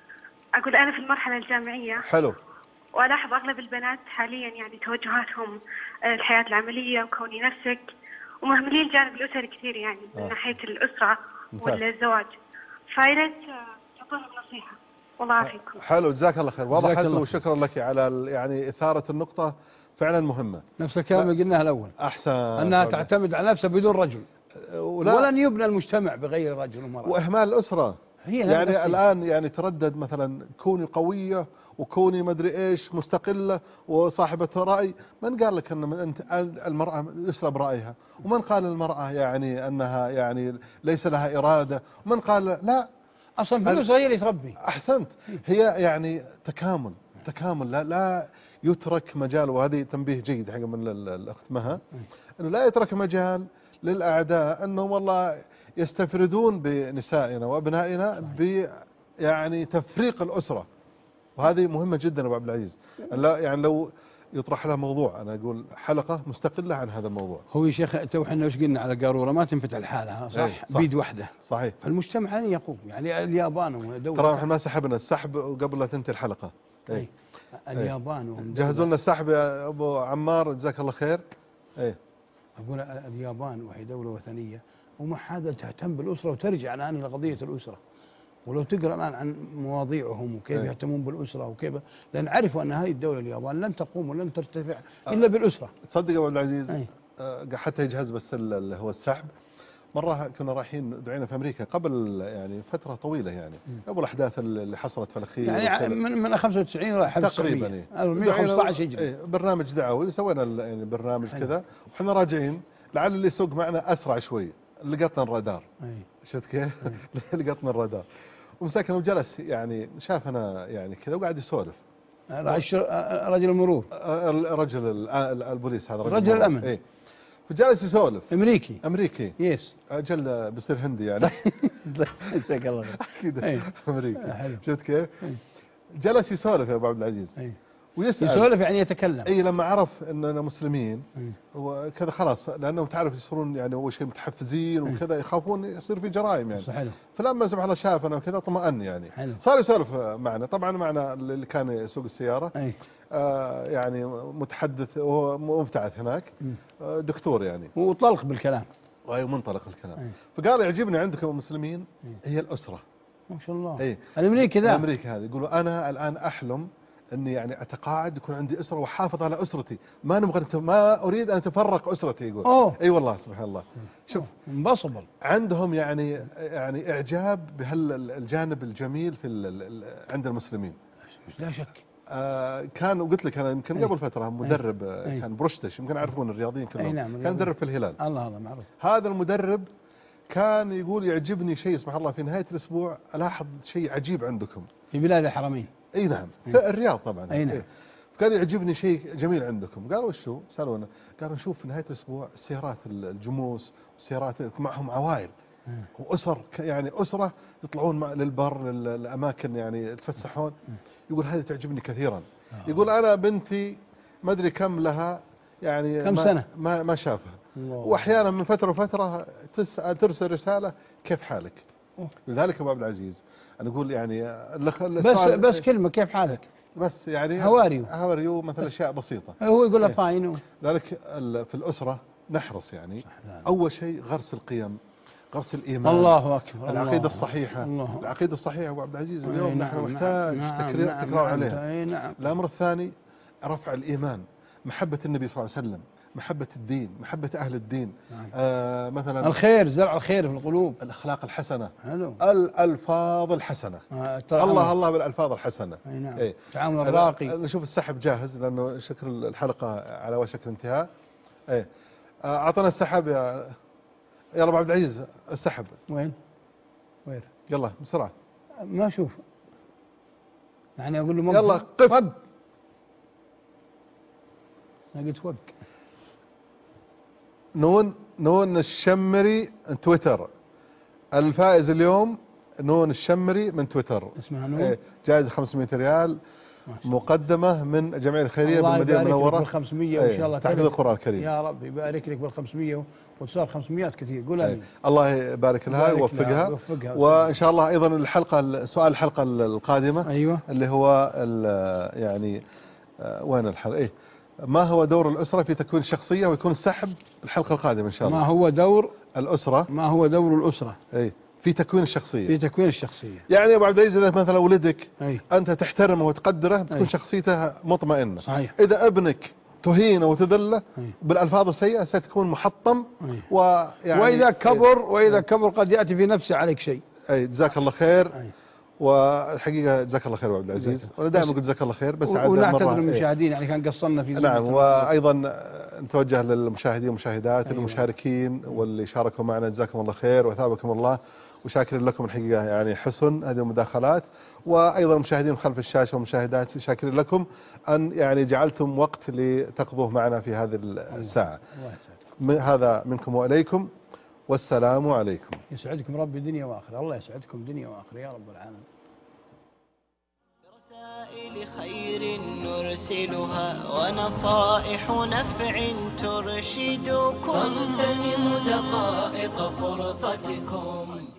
أقول أنا في المرحلة الجامعية. حلو. وألاحظ أغلب البنات حاليا يعني توجهاتهم الحياة العملية وكوني نفسك ومهملين الجانب الأسري كثير يعني من آه. ناحية الأسرة ممتاز. والزواج. فيا ريت تعطوهم نصيحة. والله يعافيكم. حلو جزاك الله خير. وضحت الله وشكرا لك على يعني إثارة النقطة فعلا مهمة. نفس الكلام اللي قلناها الأول. أحسن. أنها تعتمد على نفسها بدون رجل. ولا ولن يبنى المجتمع بغير رجل ومرأة. وإهمال الأسرة. هي يعني الآن يعني تردد مثلا كوني قوية وكوني مدري إيش مستقلة وصاحبة رأي. من قال لك أن أنت المرأة يسرى برأيها؟ ومن قال المرأة يعني أنها يعني ليس لها إرادة؟ ومن قال لا أصلا فلوسها هي اللي تربي. أحسنت. هي يعني تكامل تكامل لا لا يترك مجال. وهذه تنبيه جيد حق من الأخت مها أنه لا يترك مجال للأعداء أنهم والله يستفردون بنسائنا وأبنائنا ب يعني تفريق الأسرة. وهذه مهمة جدا أبو عبد العزيز. لا يعني لو يطرح لها موضوع أنا أقول حلقة مستقلة عن هذا الموضوع. هو يا شيخ تو احنا وش قلنا على قارورة ما تنفتح لحالها صح, ايه صح. بيد واحدة صحيح. فالمجتمع الذي يقوم يعني اليابان دولة ترى احنا ما سحبنا السحب قبل لا تنتهي الحلقة. اي ايه. اليابان جهزوا لنا السحب يا أبو عمار جزاك الله خير. ايه أقول اليابان وهي دولة وثنية وما حدا تهتم بالأسرة وترجع الآن إلى قضية الأسرة. ولو تقرأ الآن عن مواضيعهم وكيف ايه. يهتمون بالأسرة وكيف لأن عرفوا أن هذه الدولة اليابان لن تقوم ولن ترتفع إلا بالأسرة. تصدق أبو عبد العزيز ايه. أه حتى يجهز بس اللي هو السحب. مرة كنا رايحين دعينا في أمريكا قبل يعني فترة طويلة يعني قبل الأحداث اللي حصلت في الأخير يعني من من خمسة وتسعين راح تقريبا مئة وخمسة عشر هجري. ايه برنامج دعوي سوينا يعني برنامج كذا وإحنا راجعين لعل اللي يسوق معنا أسرع شوي لقطنا الرادار. ايه. شفت كيف؟ لقطنا الرادار ومسكنا وجلس يعني شافنا يعني كذا وقاعد يسولف. رجل المرور رجل البوليس هذا رجل الأمن. ايه فجالس يسولف. امريكي امريكي يس اجل بيصير هندي يعني. جزاك الله اكيد ايه. امريكي. شفت كيف؟ جلس يسولف يا ابو عبد العزيز. ايه. ويسأل يسولف يعني يتكلم. اي لما عرف اننا مسلمين ايه. وكذا خلاص لانه تعرف يصيرون يعني اول شيء متحفزين وكذا يخافون يصير في جرائم يعني. حلو. فلما سبحان الله شافنا وكذا اطمأن يعني. حلو. صار يسولف معنا. طبعا معنا اللي كان يسوق السياره ايه. آه يعني متحدث وهو مبتعث هناك آه دكتور يعني وطلق بالكلام وهي منطلق الكلام. أيه. فقال يعجبني عندكم المسلمين هي الأسرة. ما شاء الله. ايه الامريكي ذا الامريكي هذا يقولوا انا الان احلم اني يعني اتقاعد يكون عندي اسره واحافظ على اسرتي ما نبغى ما اريد ان اتفرق اسرتي يقول. أوه. اي والله سبحان الله. شوف انبصبل عندهم يعني يعني اعجاب بهالجانب الجميل في عند المسلمين لا شك. آه كان وقلت لك انا يمكن قبل فتره مدرب أي. كان بروشتش يمكن يعرفون الرياضيين كلهم. نعم كان مدرب في الهلال. الله الله معروف. هذا المدرب كان يقول يعجبني شيء سبحان الله في نهايه الاسبوع الاحظ شيء عجيب عندكم في بلاد الحرمين. اي نعم في الرياض طبعا. اي نعم. كان يعجبني شيء جميل عندكم. قالوا وشو؟ سالونا قالوا نشوف في نهايه الاسبوع السيارات الجموس والسيارات معهم عوائل واسر يعني اسره يطلعون للبر للاماكن يعني يتفسحون. يقول هذه تعجبني كثيرا. يقول انا بنتي ما ادري كم لها يعني كم ما سنه ما, ما شافها واحيانا من فتره وفتره تسال ترسل رساله كيف حالك. لذلك ابو عبد العزيز انا اقول يعني بس بس كلمه كيف حالك بس يعني هواريو هواريو مثل اشياء بسيطه هو يقول له فاين. ذلك في الاسره نحرص يعني اول شيء غرس القيم غرس الإيمان، الله أكبر، العقيدة الله الصحيحة. الله. العقيدة الصحيحة أبو عبد العزيز اليوم نعم نحن نعم نحتاج نعم تكرار, نعم تكرار نعم عليها. أي نعم. الأمر الثاني رفع الإيمان، محبة النبي صلى الله عليه وسلم، محبة الدين، محبة أهل الدين. نعم. آه مثلا الخير، زرع الخير في القلوب، الأخلاق الحسنة، حلو. الألفاظ الحسنة. آه الله الله بالألفاظ الحسنة. أي نعم. إيه. التعامل الراقي. نشوف السحب جاهز لأنه شكل الحلقة على وشك الانتهاء. إيه. أعطنا السحب يا يا أبو عبد العزيز، السحب وين؟ وين؟ يلا بسرعة. ما أشوف. يعني أقول له يلا قف. وق. أنا قلت وق. نون نون الشمري من تويتر، الفائز اليوم نون الشمري من تويتر. اسمها نون. إيه. جائزة خمسمائة ريال مقدمة من الجمعية الخيرية بالمدينة المنورة. بال خمسمائة وإن شاء الله تحفيظ القرآن الكريم. يا رب يبارك لك بال خمسمائة وتصار خمسمائة كثير. قول آمين. الله يبارك لها ويوفقها. وإن شاء الله أيضا الحلقة سؤال الحلقة القادمة. أيوة. اللي هو يعني وين الحلقة إيه ما هو دور الأسرة في تكوين الشخصية، ويكون السحب الحلقة القادمة إن شاء الله. ما هو دور الأسرة ما هو دور الأسرة إيه في تكوين الشخصية. في تكوين الشخصية. يعني أبو عبد العزيز إذا مثلا ولدك أي. أنت تحترمه وتقدره بتكون أي. شخصيته مطمئنة. صحيح. إذا ابنك تهينه وتذله أي. بالألفاظ السيئة ستكون محطم. أي. ويعني وإذا كبر وإذا كبر قد يأتي في نفسه عليك شيء. أي جزاك الله خير. أي. والحقيقة جزاك الله خير أبو عبد العزيز، وأنا دائما أقول جزاك الله خير، بس عاد ونعتذر للمشاهدين يعني كان قصرنا في نعم. وأيضا نتوجه للمشاهدين والمشاهدات. أيوة. المشاركين واللي شاركوا معنا جزاكم الله خير وثابكم الله، وشاكر لكم الحقيقة يعني حسن هذه المداخلات. وأيضا المشاهدين خلف الشاشة والمشاهدات شاكر لكم أن يعني جعلتم وقت لتقضوه معنا في هذه الساعة. هذا منكم وإليكم، والسلام عليكم. يسعدكم ربي دنيا وآخرة. الله يسعدكم دنيا وآخرة يا رب العالمين. رسائل خير نرسلها ونصائح نفع ترشدكم، فاغتنموا دقائق فرصتكم.